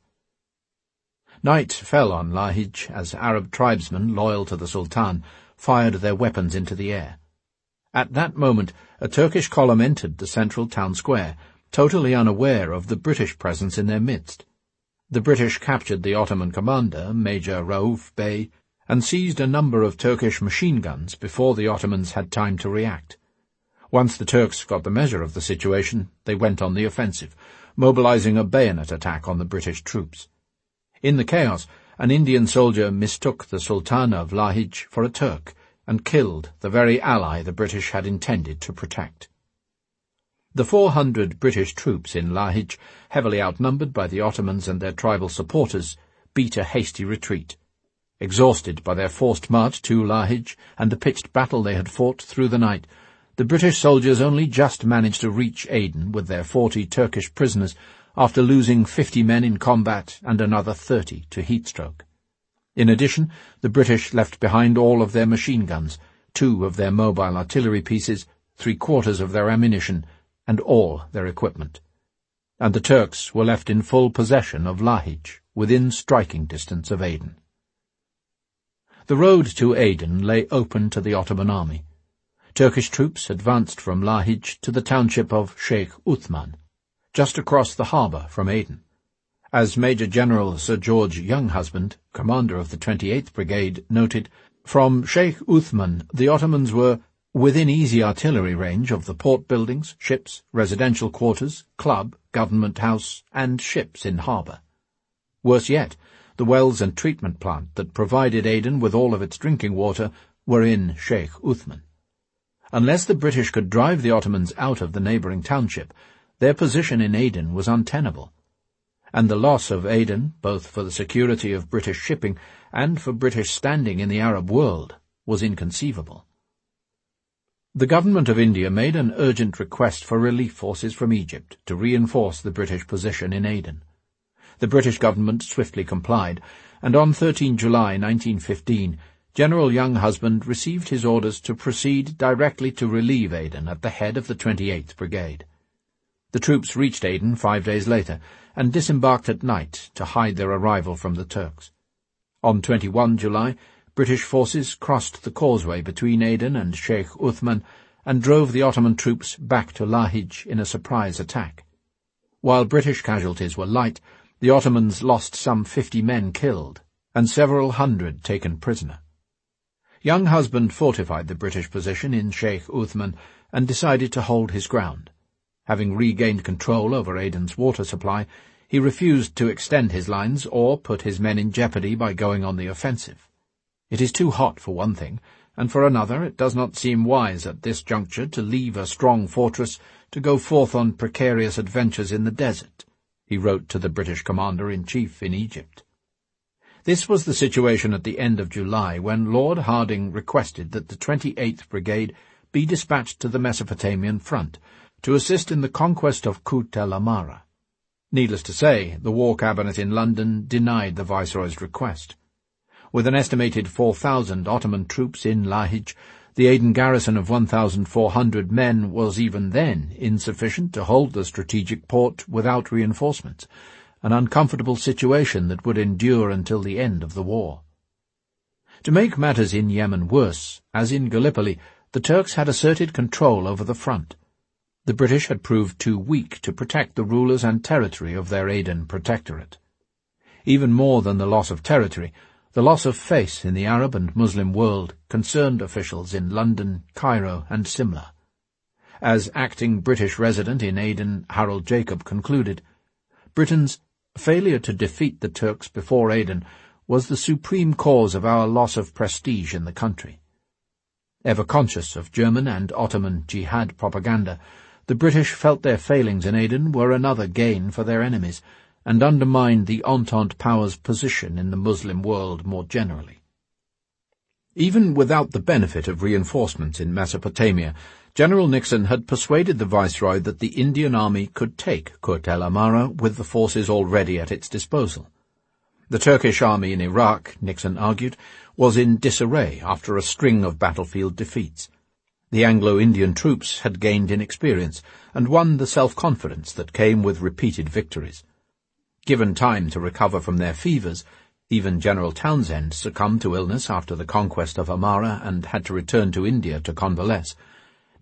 Speaker 1: Night fell on Lahij as Arab tribesmen loyal to the Sultan fired their weapons into the air. At that moment, a Turkish column entered the central town square, totally unaware of the British presence in their midst. The British captured the Ottoman commander, Major Rauf Bey, and seized a number of Turkish machine guns before the Ottomans had time to react. Once the Turks got the measure of the situation, they went on the offensive, mobilizing a bayonet attack on the British troops. In the chaos, an Indian soldier mistook the Sultan of Lahij for a Turk and killed the very ally the British had intended to protect. The 400 British troops in Lahij, heavily outnumbered by the Ottomans and their tribal supporters, beat a hasty retreat. Exhausted by their forced march to Lahij and the pitched battle they had fought through the night, the British soldiers only just managed to reach Aden with their 40 Turkish prisoners after losing 50 men in combat and another 30 to heatstroke. In addition, the British left behind all of their machine guns, 2 of their mobile artillery pieces, 3/4 of their ammunition, and all their equipment. And the Turks were left in full possession of Lahij, within striking distance of Aden. The road to Aden lay open to the Ottoman army. Turkish troops advanced from Lahij to the township of Sheikh Uthman, just across the harbour from Aden. As Major General Sir George Younghusband, commander of the 28th Brigade, noted, from Sheikh Uthman the Ottomans were within easy artillery range of the port buildings, ships, residential quarters, club, government house, and ships in harbour. Worse yet, the wells and treatment plant that provided Aden with all of its drinking water were in Sheikh Uthman. Unless the British could drive the Ottomans out of the neighbouring township, their position in Aden was untenable. And the loss of Aden, both for the security of British shipping and for British standing in the Arab world, was inconceivable. The government of India made an urgent request for relief forces from Egypt to reinforce the British position in Aden. The British government swiftly complied, and on 13 July 1915, General Younghusband received his orders to proceed directly to relieve Aden at the head of the 28th Brigade. The troops reached Aden 5 days later and disembarked at night to hide their arrival from the Turks. On 21 July, British forces crossed the causeway between Aden and Sheikh Uthman and drove the Ottoman troops back to Lahij in a surprise attack. While British casualties were light, the Ottomans lost some 50 men killed and several hundred taken prisoner. Younghusband fortified the British position in Sheikh Uthman and decided to hold his ground. Having regained control over Aden's water supply, he refused to extend his lines or put his men in jeopardy by going on the offensive. It is too hot for one thing, and for another it does not seem wise at this juncture to leave a strong fortress to go forth on precarious adventures in the desert, he wrote to the British commander-in-chief in Egypt. This was the situation at the end of July when Lord Hardinge requested that the 28th Brigade be dispatched to the Mesopotamian front to assist in the conquest of Kut el Amara. Needless to say, the War Cabinet in London denied the Viceroy's request. With an estimated 4,000 Ottoman troops in Lahij, the Aden garrison of 1,400 men was even then insufficient to hold the strategic port without reinforcements, an uncomfortable situation that would endure until the end of the war. To make matters in Yemen worse, as in Gallipoli, the Turks had asserted control over the front. The British had proved too weak to protect the rulers and territory of their Aden protectorate. Even more than the loss of territory, the loss of face in the Arab and Muslim world concerned officials in London, Cairo, and Simla. As acting British resident in Aden, Harold Jacob concluded, Britain's failure to defeat the Turks before Aden was the supreme cause of our loss of prestige in the country. Ever conscious of German and Ottoman jihad propaganda, the British felt their failings in Aden were another gain for their enemies, and undermined the Entente powers' position in the Muslim world more generally. Even without the benefit of reinforcements in Mesopotamia, General Nixon had persuaded the Viceroy that the Indian Army could take Kut el Amara with the forces already at its disposal. The Turkish army in Iraq, Nixon argued, was in disarray after a string of battlefield defeats. The Anglo-Indian troops had gained in experience and won the self-confidence that came with repeated victories. Given time to recover from their fevers, even General Townsend succumbed to illness after the conquest of Amara and had to return to India to convalesce.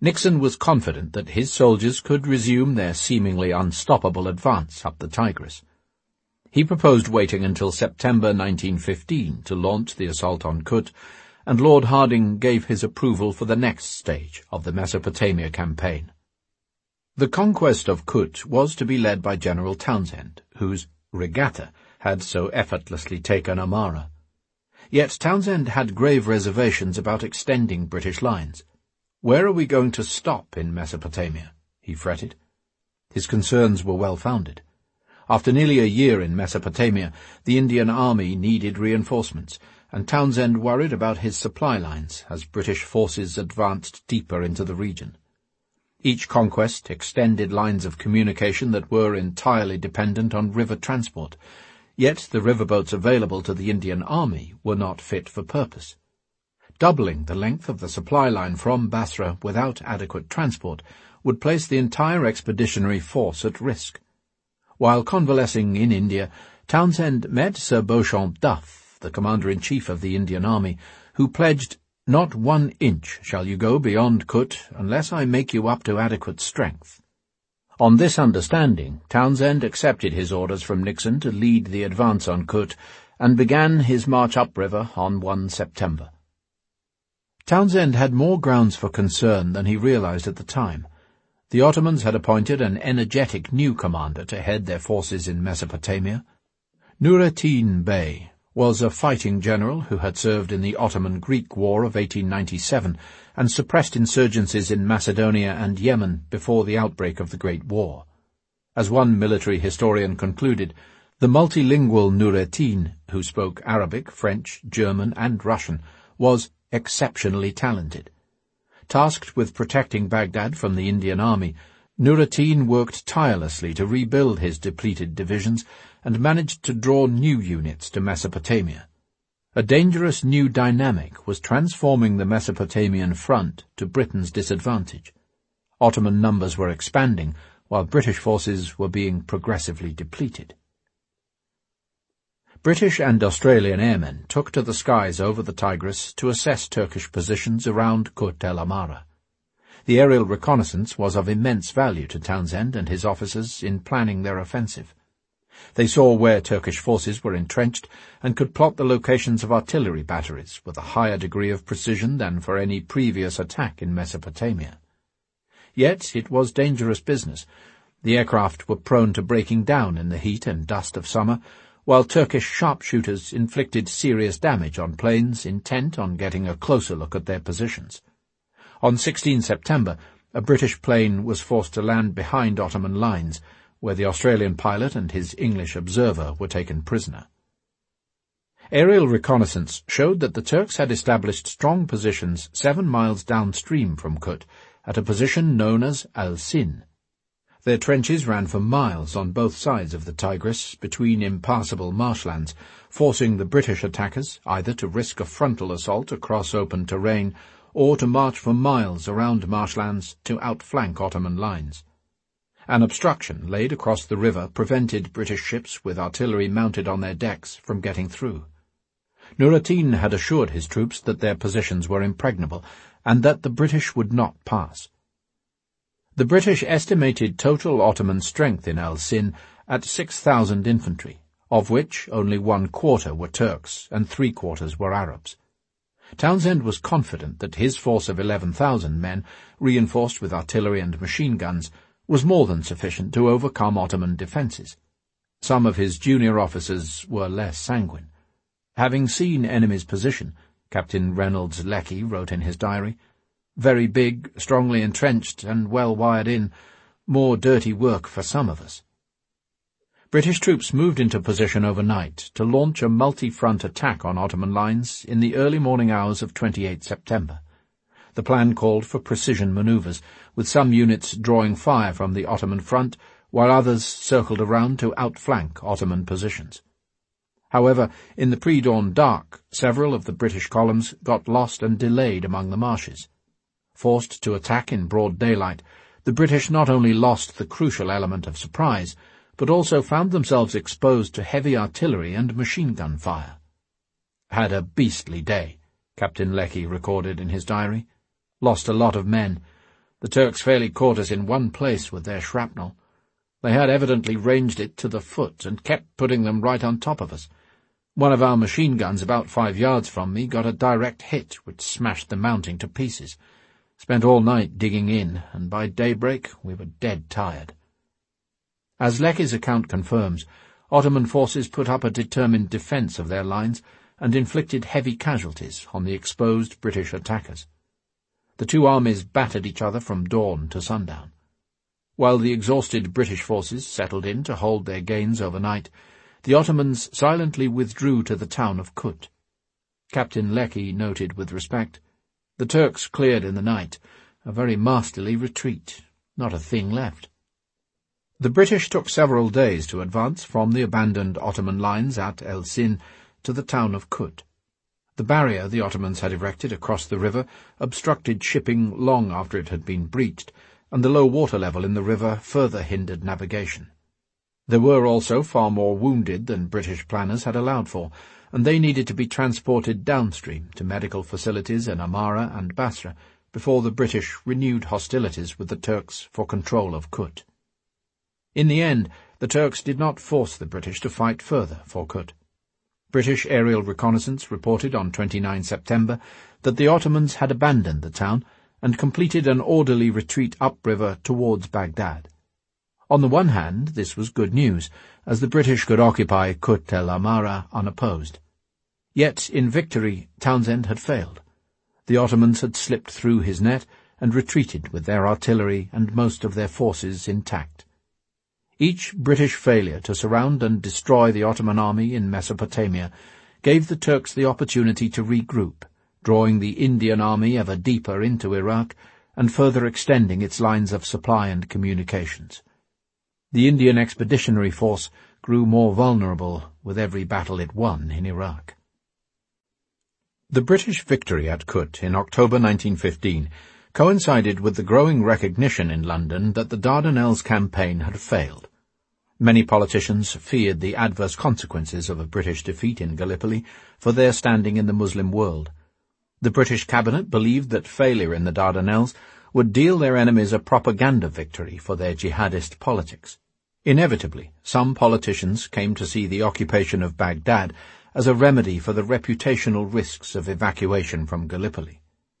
Speaker 1: Nixon was confident that his soldiers could resume their seemingly unstoppable advance up the Tigris. He proposed waiting until September 1915 to launch the assault on Kut, and Lord Hardinge gave his approval for the next stage of the Mesopotamia campaign. The conquest of Kut was to be led by General Townshend, whose regatta had so effortlessly taken Amara. Yet Townshend had grave reservations about extending British lines. "Where are we going to stop in Mesopotamia?" he fretted. His concerns were well-founded. After nearly a year in Mesopotamia, the Indian army needed reinforcements, and Townshend worried about his supply lines as British forces advanced deeper into the region. Each conquest extended lines of communication that were entirely dependent on river transport, yet the riverboats available to the Indian army were not fit for purpose. Doubling the length of the supply line from Basra without adequate transport would place the entire expeditionary force at risk. While convalescing in India, Townshend met Sir Beauchamp Duff, the commander-in-chief of the Indian army, who pledged, "Not 1 inch shall you go beyond Kut unless I make you up to adequate strength." On this understanding, Townshend accepted his orders from Nixon to lead the advance on Kut and began his march upriver on 1 September. Townshend had more grounds for concern than he realized at the time. The Ottomans had appointed an energetic new commander to head their forces in Mesopotamia. Nurettin Bey was a fighting general who had served in the Ottoman-Greek War of 1897 and suppressed insurgencies in Macedonia and Yemen before the outbreak of the Great War. As one military historian concluded, the multilingual Nurettin, who spoke Arabic, French, German, and Russian, was exceptionally talented. Tasked with protecting Baghdad from the Indian army, Nurettin worked tirelessly to rebuild his depleted divisions and managed to draw new units to Mesopotamia. A dangerous new dynamic was transforming the Mesopotamian front to Britain's disadvantage. Ottoman numbers were expanding, while British forces were being progressively depleted. British and Australian airmen took to the skies over the Tigris to assess Turkish positions around Kut el Amara. The aerial reconnaissance was of immense value to Townshend and his officers in planning their offensive. They saw where Turkish forces were entrenched and could plot the locations of artillery batteries with a higher degree of precision than for any previous attack in Mesopotamia. Yet it was dangerous business. The aircraft were prone to breaking down in the heat and dust of summer, while Turkish sharpshooters inflicted serious damage on planes intent on getting a closer look at their positions. On 16 September, a British plane was forced to land behind Ottoman lines, where the Australian pilot and his English observer were taken prisoner. Aerial reconnaissance showed that the Turks had established strong positions 7 miles downstream from Kut, at a position known as Al-Sin. Their trenches ran for miles on both sides of the Tigris, between impassable marshlands, forcing the British attackers either to risk a frontal assault across open terrain or to march for miles around marshlands to outflank Ottoman lines. An obstruction laid across the river prevented British ships with artillery mounted on their decks from getting through. Nurettin had assured his troops that their positions were impregnable and that the British would not pass. The British estimated total Ottoman strength in Al-Sin at 6,000 infantry, of which only 1/4 were Turks and 3/4 were Arabs. Townshend was confident that his force of 11,000 men, reinforced with artillery and machine guns, was more than sufficient to overcome Ottoman defences. Some of his junior officers were less sanguine. Having seen enemy's position, Captain Reynolds Lecky wrote in his diary, "Very big, strongly entrenched, and well wired in. More dirty work for some of us." British troops moved into position overnight to launch a multi-front attack on Ottoman lines in the early morning hours of 28 September. The plan called for precision manoeuvres, with some units drawing fire from the Ottoman front, while others circled around to outflank Ottoman positions. However, in the pre-dawn dark, several of the British columns got lost and delayed among the marshes. Forced to attack in broad daylight, the British not only lost the crucial element of surprise, but also found themselves exposed to heavy artillery and machine-gun fire. "Had a beastly day," Captain Lecky recorded in his diary. "Lost a lot of men. The Turks fairly caught us in one place with their shrapnel. They had evidently ranged it to the foot and kept putting them right on top of us. One of our machine guns about 5 yards from me got a direct hit which smashed the mounting to pieces. Spent all night digging in, and by daybreak we were dead tired. As Lecky's account confirms, Ottoman forces put up a determined defence of their lines and inflicted heavy casualties on the exposed British attackers. The two armies battered each other from dawn to sundown. While the exhausted British forces settled in to hold their gains overnight, the Ottomans silently withdrew to the town of Kut. Captain Lecky noted with respect, "The Turks cleared in the night, a very masterly retreat, not a thing left." The British took several days to advance from the abandoned Ottoman lines at El Sin to the town of Kut. The barrier the Ottomans had erected across the river obstructed shipping long after it had been breached, and the low water level in the river further hindered navigation. There were also far more wounded than British planners had allowed for, and they needed to be transported downstream to medical facilities in Amara and Basra before the British renewed hostilities with the Turks for control of Kut. In the end, the Turks did not force the British to fight further for Kut. British aerial reconnaissance reported on 29 September that the Ottomans had abandoned the town and completed an orderly retreat upriver towards Baghdad. On the one hand, this was good news, as the British could occupy Kut el Amara unopposed. Yet, in victory, Townsend had failed. The Ottomans had slipped through his net and retreated with their artillery and most of their forces intact. Each British failure to surround and destroy the Ottoman army in Mesopotamia gave the Turks the opportunity to regroup, drawing the Indian army ever deeper into Iraq and further extending its lines of supply and communications. The Indian Expeditionary Force grew more vulnerable with every battle it won in Iraq. The British victory at Kut in October 1915 coincided with the growing recognition in London that the Dardanelles campaign had failed. Many politicians feared the adverse consequences of a British defeat in Gallipoli for their standing in the Muslim world. The British cabinet believed that failure in the Dardanelles would deal their enemies a propaganda victory for their jihadist politics. Inevitably, some politicians came to see the occupation of Baghdad as a remedy for the reputational risks of evacuation from Gallipoli.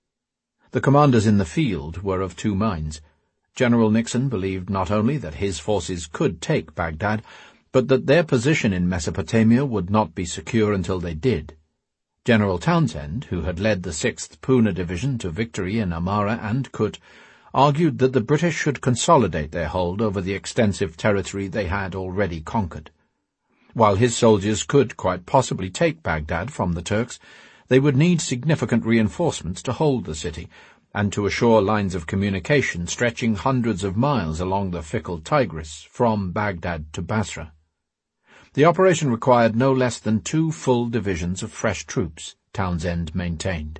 Speaker 1: The commanders in the field were of two minds. General Nixon believed not only that his forces could take Baghdad, but that their position in Mesopotamia would not be secure until they did. General Townsend, who had led the 6th Poona Division to victory in Amara and Kut, argued that the British should consolidate their hold over the extensive territory they had already conquered. While his soldiers could quite possibly take Baghdad from the Turks, they would need significant reinforcements to hold the city, and to assure lines of communication stretching hundreds of miles along the fickle Tigris from Baghdad to Basra. The operation required no less than 2 full divisions of fresh troops, Townsend maintained.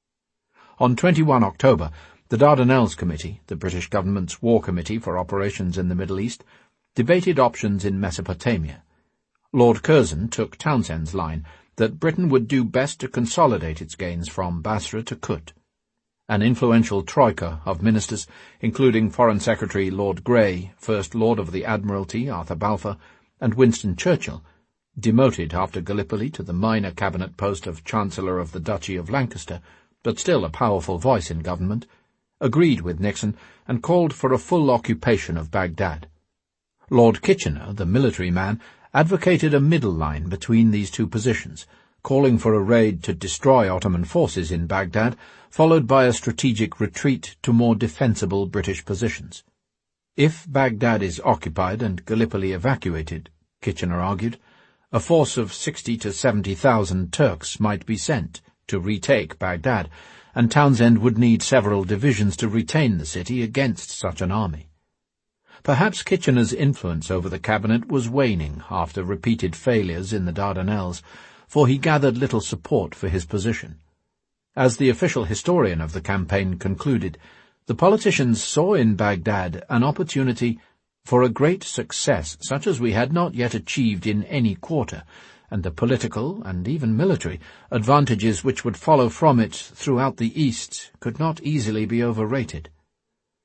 Speaker 1: On 21 October, the Dardanelles Committee, the British government's war committee for operations in the Middle East, debated options in Mesopotamia. Lord Curzon took Townsend's line that Britain would do best to consolidate its gains from Basra to Kut. An influential troika of ministers, including Foreign Secretary Lord Grey, First Lord of the Admiralty Arthur Balfour, and Winston Churchill, demoted after Gallipoli to the minor cabinet post of Chancellor of the Duchy of Lancaster, but still a powerful voice in government, agreed with Nixon and called for a full occupation of Baghdad. Lord Kitchener, the military man, advocated a middle line between these two positions, calling for a raid to destroy Ottoman forces in Baghdad, followed by a strategic retreat to more defensible British positions. If Baghdad is occupied and Gallipoli evacuated, Kitchener argued, a force of 60 to 70,000 Turks might be sent to retake Baghdad, and Townsend would need several divisions to retain the city against such an army. Perhaps Kitchener's influence over the cabinet was waning after repeated failures in the Dardanelles, for he gathered little support for his position. As the official historian of the campaign concluded, the politicians saw in Baghdad an opportunity for a great success such as we had not yet achieved in any quarter, and the political and even military advantages which would follow from it throughout the East could not easily be overrated.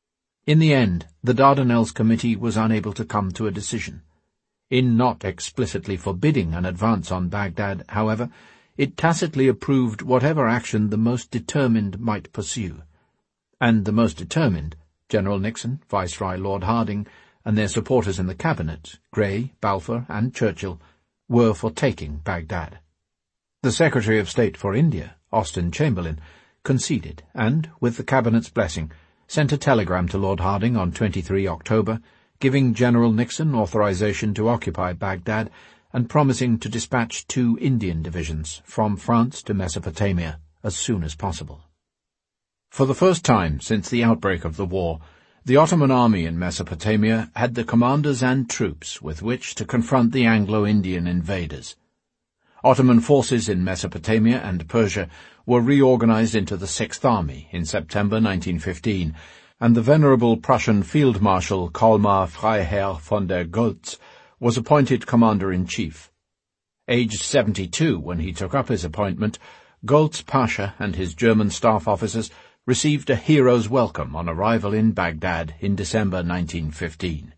Speaker 1: In the end, the Dardanelles Committee was unable to come to a decision. In not explicitly forbidding an advance on Baghdad, however, it tacitly approved whatever action the most determined might pursue. And the most determined, General Nixon, Viceroy Lord Hardinge, and their supporters in the cabinet, Grey, Balfour, and Churchill, were for taking Baghdad. The Secretary of State for India, Austen Chamberlain, conceded and, with the cabinet's blessing, sent a telegram to Lord Hardinge on 23 October, giving General Nixon authorization to occupy Baghdad and promising to dispatch 2 Indian divisions from France to Mesopotamia as soon as possible. For the first time since the outbreak of the war, the Ottoman army in Mesopotamia had the commanders and troops with which to confront the Anglo-Indian invaders. Ottoman forces in Mesopotamia and Persia were reorganized into the Sixth Army in September 1915, and the venerable Prussian Field Marshal Colmar Freiherr von der Goltz was appointed commander-in-chief. Aged 72 when he took up his appointment, Goltz Pasha and his German staff officers received a hero's welcome on arrival in Baghdad in December 1915.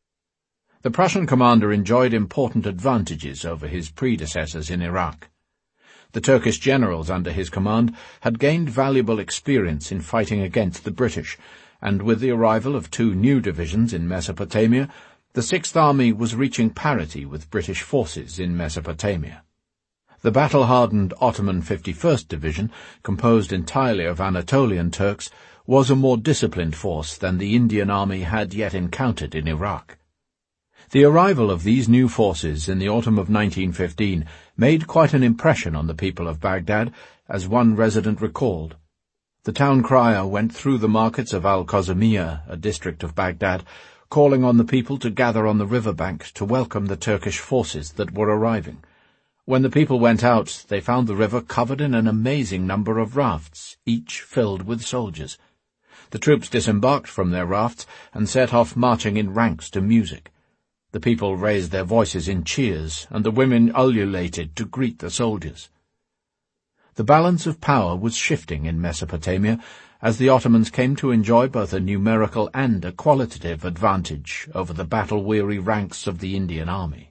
Speaker 1: The Prussian commander enjoyed important advantages over his predecessors in Iraq. The Turkish generals under his command had gained valuable experience in fighting against the British, and with the arrival of 2 new divisions in Mesopotamia, the Sixth Army was reaching parity with British forces in Mesopotamia. The battle-hardened Ottoman 51st Division, composed entirely of Anatolian Turks, was a more disciplined force than the Indian Army had yet encountered in Iraq. The arrival of these new forces in the autumn of 1915 made quite an impression on the people of Baghdad, as one resident recalled. The town crier went through the markets of Al-Qazimiyah, a district of Baghdad, calling on the people to gather on the riverbank to welcome the Turkish forces that were arriving. When the people went out, they found the river covered in an amazing number of rafts, each filled with soldiers. The troops disembarked from their rafts and set off marching in ranks to music. The people raised their voices in cheers, and the women ululated to greet the soldiers. The balance of power was shifting in Mesopotamia, as the Ottomans came to enjoy both a numerical and a qualitative advantage over the battle-weary ranks of the Indian army.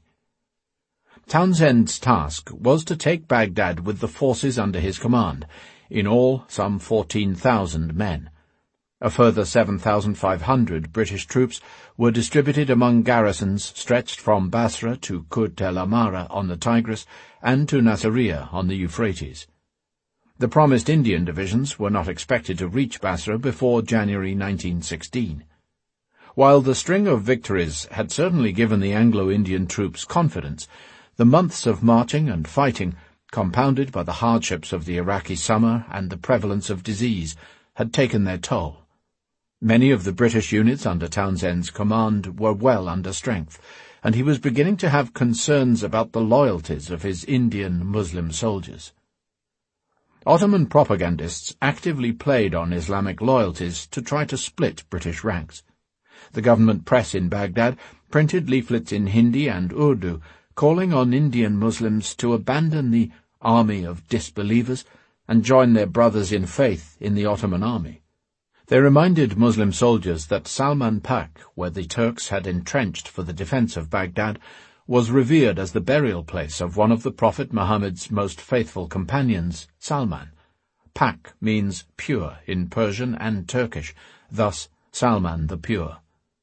Speaker 1: Townshend's task was to take Baghdad with the forces under his command, in all some 14,000 men. A further 7,500 British troops were distributed among garrisons stretched from Basra to Kut el Amara on the Tigris and to Nasiriyah on the Euphrates. The promised Indian divisions were not expected to reach Basra before January 1916. While the string of victories had certainly given the Anglo-Indian troops confidence, the months of marching and fighting, compounded by the hardships of the Iraqi summer and the prevalence of disease, had taken their toll. Many of the British units under Townshend's command were well under strength, and he was beginning to have concerns about the loyalties of his Indian Muslim soldiers. Ottoman propagandists actively played on Islamic loyalties to try to split British ranks. The government press in Baghdad printed leaflets in Hindi and Urdu calling on Indian Muslims to abandon the army of disbelievers and join their brothers in faith in the Ottoman army. They reminded Muslim soldiers that Salman Pak, where the Turks had entrenched for the defense of Baghdad, was revered as the burial place of one of the Prophet Muhammad's most faithful companions, Salman. Pak means pure in Persian and Turkish, thus Salman the Pure.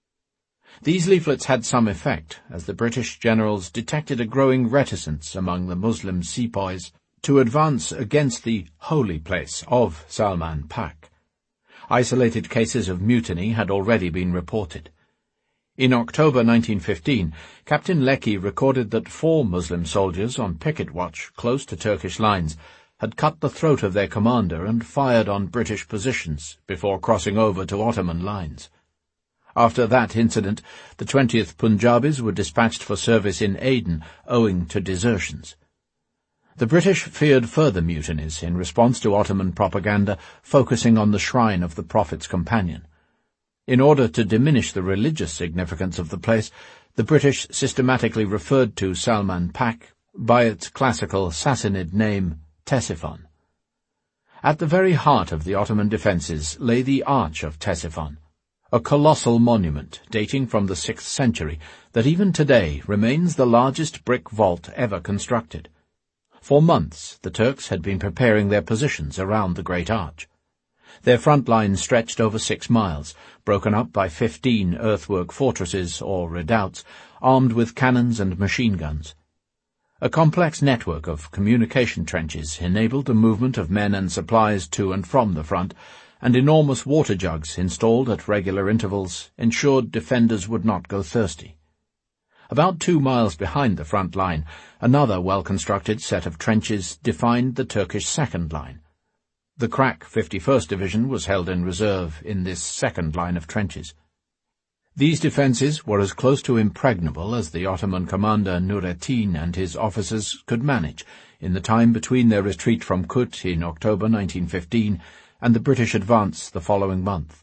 Speaker 1: These leaflets had some effect, as the British generals detected a growing reticence among the Muslim sepoys to advance against the holy place of Salman Pak. Isolated cases of mutiny had already been reported. In October 1915, Captain Lecky recorded that 4 Muslim soldiers on picket watch close to Turkish lines had cut the throat of their commander and fired on British positions before crossing over to Ottoman lines. After that incident, the 20th Punjabis were dispatched for service in Aden owing to desertions. The British feared further mutinies in response to Ottoman propaganda focusing on the shrine of the Prophet's companion. In order to diminish the religious significance of the place, the British systematically referred to Salman Pak by its classical Sassanid name, Ctesiphon. At the very heart of the Ottoman defences lay the Arch of Ctesiphon, a colossal monument dating from the 6th century that even today remains the largest brick vault ever constructed. For months the Turks had been preparing their positions around the Great Arch. Their front line stretched over 6 miles, broken up by 15 earthwork fortresses or redoubts, armed with cannons and machine guns. A complex network of communication trenches enabled the movement of men and supplies to and from the front, and enormous water jugs installed at regular intervals ensured defenders would not go thirsty. About 2 miles behind the front line, another well-constructed set of trenches defined the Turkish second line. The crack 51st Division was held in reserve in this second line of trenches. These defences were as close to impregnable as the Ottoman commander Nurettin and his officers could manage in the time between their retreat from Kut in October 1915 and the British advance the following month.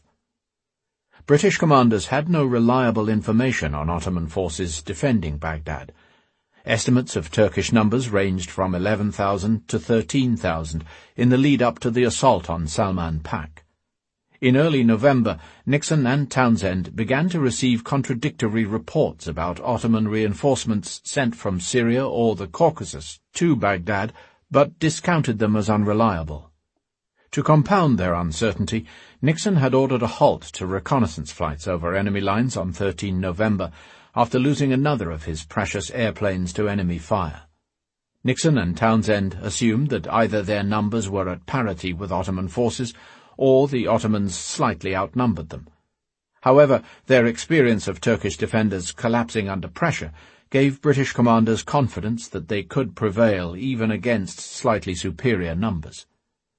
Speaker 1: British commanders had no reliable information on Ottoman forces defending Baghdad. Estimates of Turkish numbers ranged from 11,000 to 13,000 in the lead-up to the assault on Salman Pak. In early November, Nixon and Townsend began to receive contradictory reports about Ottoman reinforcements sent from Syria or the Caucasus to Baghdad, but discounted them as unreliable. To compound their uncertainty, Nixon had ordered a halt to reconnaissance flights over enemy lines on 13 November, after losing another of his precious airplanes to enemy fire. Nixon and Townsend assumed that either their numbers were at parity with Ottoman forces, or the Ottomans slightly outnumbered them. However, their experience of Turkish defenders collapsing under pressure gave British commanders confidence that they could prevail even against slightly superior numbers.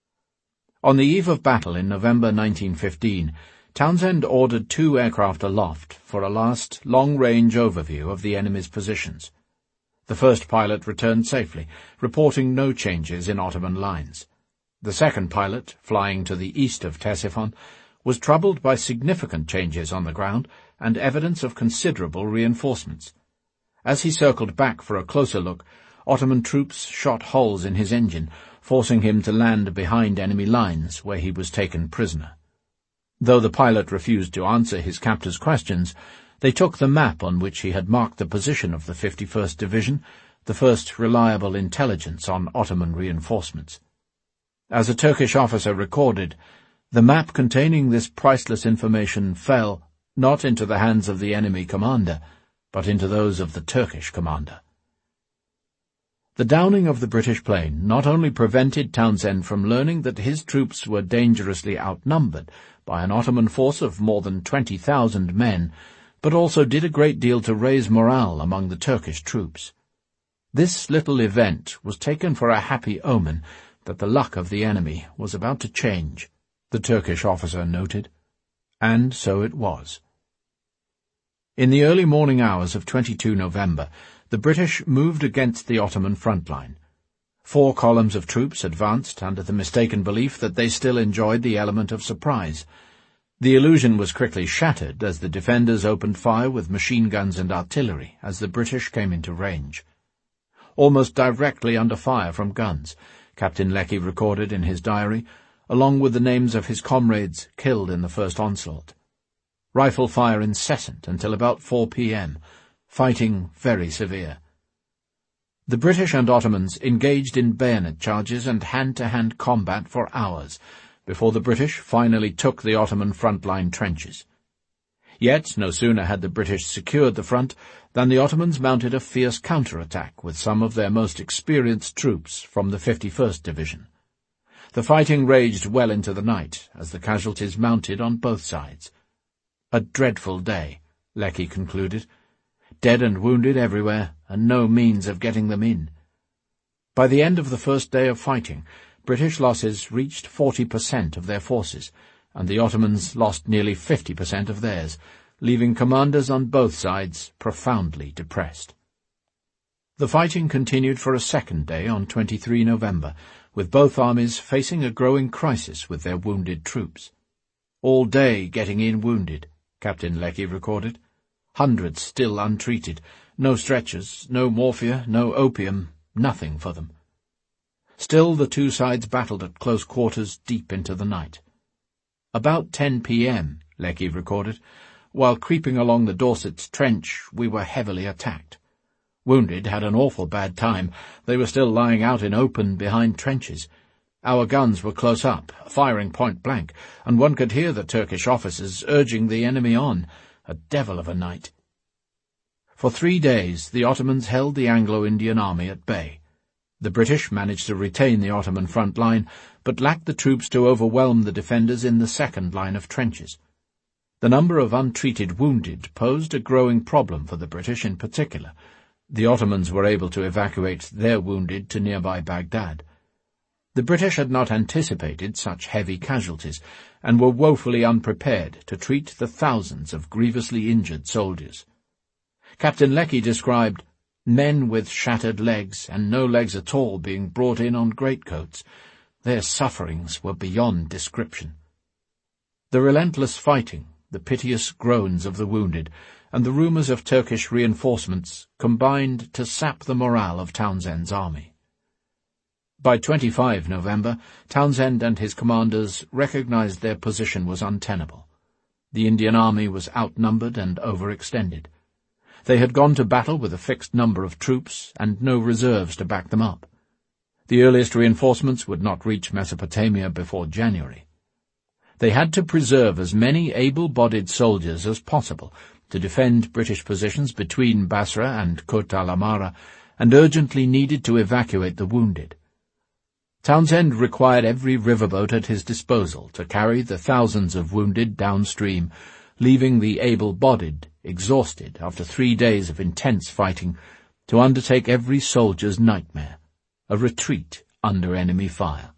Speaker 1: On the eve of battle in November 1915, Townsend ordered 2 aircraft aloft for a last long-range overview of the enemy's positions. The first pilot returned safely, reporting no changes in Ottoman lines. The second pilot, flying to the east of Ctesiphon, was troubled by significant changes on the ground and evidence of considerable reinforcements. As he circled back for a closer look, Ottoman troops shot holes in his engine, forcing him to land behind enemy lines, where he was taken prisoner. Though the pilot refused to answer his captor's questions, they took the map on which he had marked the position of the 51st Division, the first reliable intelligence on Ottoman reinforcements. As a Turkish officer recorded, the map containing this priceless information fell not into the hands of the enemy commander, but into those of the Turkish commander. The downing of the British plane not only prevented Townsend from learning that his troops were dangerously outnumbered by an Ottoman force of more than 20,000 men, but also did a great deal to raise morale among the Turkish troops. This little event was taken for a happy omen that the luck of the enemy was about to change, the Turkish officer noted. And so it was. In the early morning hours of 22 November, the British moved against the Ottoman front line. 4 columns of troops advanced under the mistaken belief that they still enjoyed the element of surprise. The illusion was quickly shattered as the defenders opened fire with machine guns and artillery as the British came into range. Almost directly under fire from guns, Captain Leckie recorded in his diary, along with the names of his comrades killed in the first onslaught. Rifle fire incessant until about 4 p.m., fighting very severe. The British and Ottomans engaged in bayonet charges and hand-to-hand combat for hours before the British finally took the Ottoman front-line trenches. Yet no sooner had the British secured the front than the Ottomans mounted a fierce counter-attack with some of their most experienced troops from the 51st Division. The fighting raged well into the night as the casualties mounted on both sides. A dreadful day, Leckie concluded. Dead and wounded everywhere, and no means of getting them in. By the end of the first day of fighting, British losses reached 40% of their forces, and the Ottomans lost nearly 50% of theirs, leaving commanders on both sides profoundly depressed. The fighting continued for a second day on 23 November, with both armies facing a growing crisis with their wounded troops. All day getting in wounded, Captain Leckie recorded. Hundreds still untreated, no stretchers, no morphia, no opium, nothing for them. Still the two sides battled at close quarters deep into the night. About 10 p.m., Lecky recorded. "While creeping along the Dorset's trench, we were heavily attacked. Wounded had an awful bad time. They were still lying out in open behind trenches. Our guns were close up, firing point blank, and one could hear the Turkish officers urging the enemy on. A devil of a night." For 3 days the Ottomans held the Anglo-Indian army at bay. The British managed to retain the Ottoman front line, but lacked the troops to overwhelm the defenders in the second line of trenches. The number of untreated wounded posed a growing problem for the British in particular. The Ottomans were able to evacuate their wounded to nearby Baghdad. The British had not anticipated such heavy casualties, and were woefully unprepared to treat the thousands of grievously injured soldiers. Captain Lecky described men with shattered legs and no legs at all being brought in on greatcoats. Their sufferings were beyond description. The relentless fighting, the piteous groans of the wounded, and the rumours of Turkish reinforcements combined to sap the morale of Townshend's army. By 25 November, Townshend and his commanders recognized their position was untenable. The Indian army was outnumbered and overextended. They had gone to battle with a fixed number of troops and no reserves to back them up. The earliest reinforcements would not reach Mesopotamia before January. They had to preserve as many able-bodied soldiers as possible to defend British positions between Basra and Kut al-Amara, and urgently needed to evacuate the wounded. Townshend required every riverboat at his disposal to carry the thousands of wounded downstream, leaving the able-bodied, exhausted after 3 days of intense fighting, to undertake every soldier's nightmare, a retreat under enemy fire.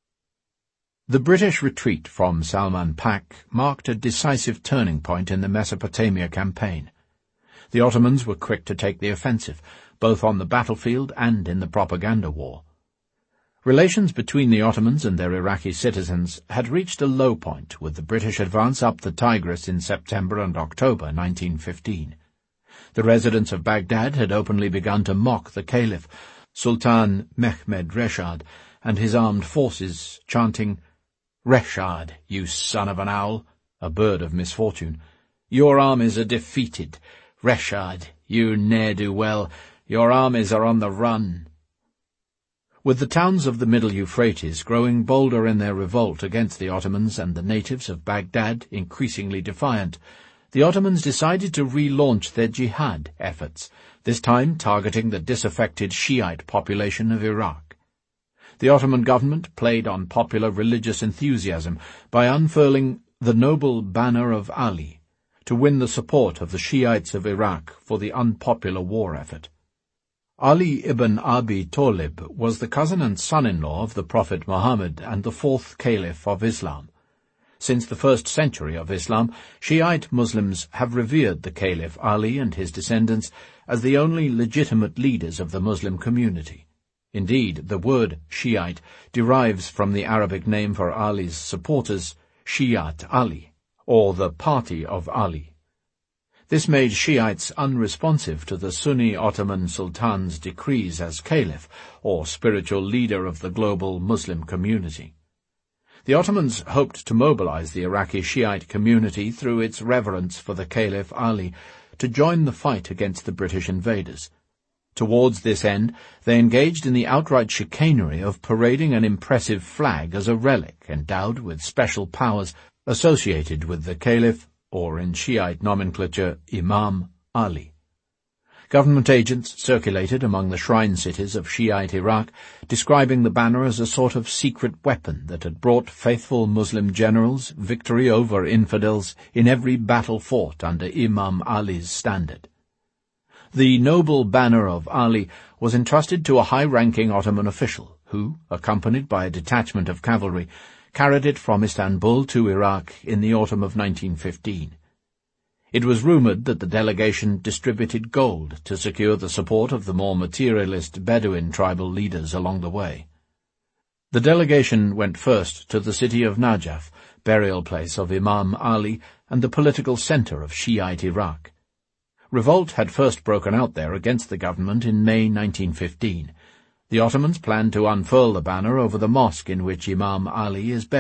Speaker 1: The British retreat from Salman Pak marked a decisive turning point in the Mesopotamia campaign. The Ottomans were quick to take the offensive, both on the battlefield and in the propaganda war. Relations between the Ottomans and their Iraqi citizens had reached a low point with the British advance up the Tigris in September and October 1915. The residents of Baghdad had openly begun to mock the Caliph, Sultan Mehmed Reshad, and his armed forces, chanting, "Reshad, you son of an owl," a bird of misfortune, "your armies are defeated. Reshad, you ne'er-do-well, your armies are on the run." With the towns of the Middle Euphrates growing bolder in their revolt against the Ottomans and the natives of Baghdad increasingly defiant, the Ottomans decided to relaunch their jihad efforts, this time targeting the disaffected Shiite population of Iraq. The Ottoman government played on popular religious enthusiasm by unfurling the noble banner of Ali to win the support of the Shiites of Iraq for the unpopular war effort. Ali ibn Abi Talib was the cousin and son-in-law of the Prophet Muhammad and the fourth Caliph of Islam. Since the 1st century of Islam, Shiite Muslims have revered the Caliph Ali and his descendants as the only legitimate leaders of the Muslim community. Indeed, the word Shiite derives from the Arabic name for Ali's supporters, Shi'at Ali, or the Party of Ali. This made Shiites unresponsive to the Sunni Ottoman Sultan's decrees as Caliph, or spiritual leader of the global Muslim community. The Ottomans hoped to mobilize the Iraqi Shiite community through its reverence for the Caliph Ali to join the fight against the British invaders. Towards this end, they engaged in the outright chicanery of parading an impressive flag as a relic endowed with special powers associated with the Caliph, or in Shiite nomenclature, Imam Ali. Government agents circulated among the shrine cities of Shiite Iraq, describing the banner as a sort of secret weapon that had brought faithful Muslim generals victory over infidels in every battle fought under Imam Ali's standard. The noble banner of Ali was entrusted to a high-ranking Ottoman official who, accompanied by a detachment of cavalry, carried it from Istanbul to Iraq in the autumn of 1915. It was rumored that the delegation distributed gold to secure the support of the more materialist Bedouin tribal leaders along the way. The delegation went first to the city of Najaf, burial place of Imam Ali and the political center of Shiite Iraq. Revolt had first broken out there against the government in May 1915. The Ottomans planned to unfurl the banner over the mosque in which Imam Ali is buried.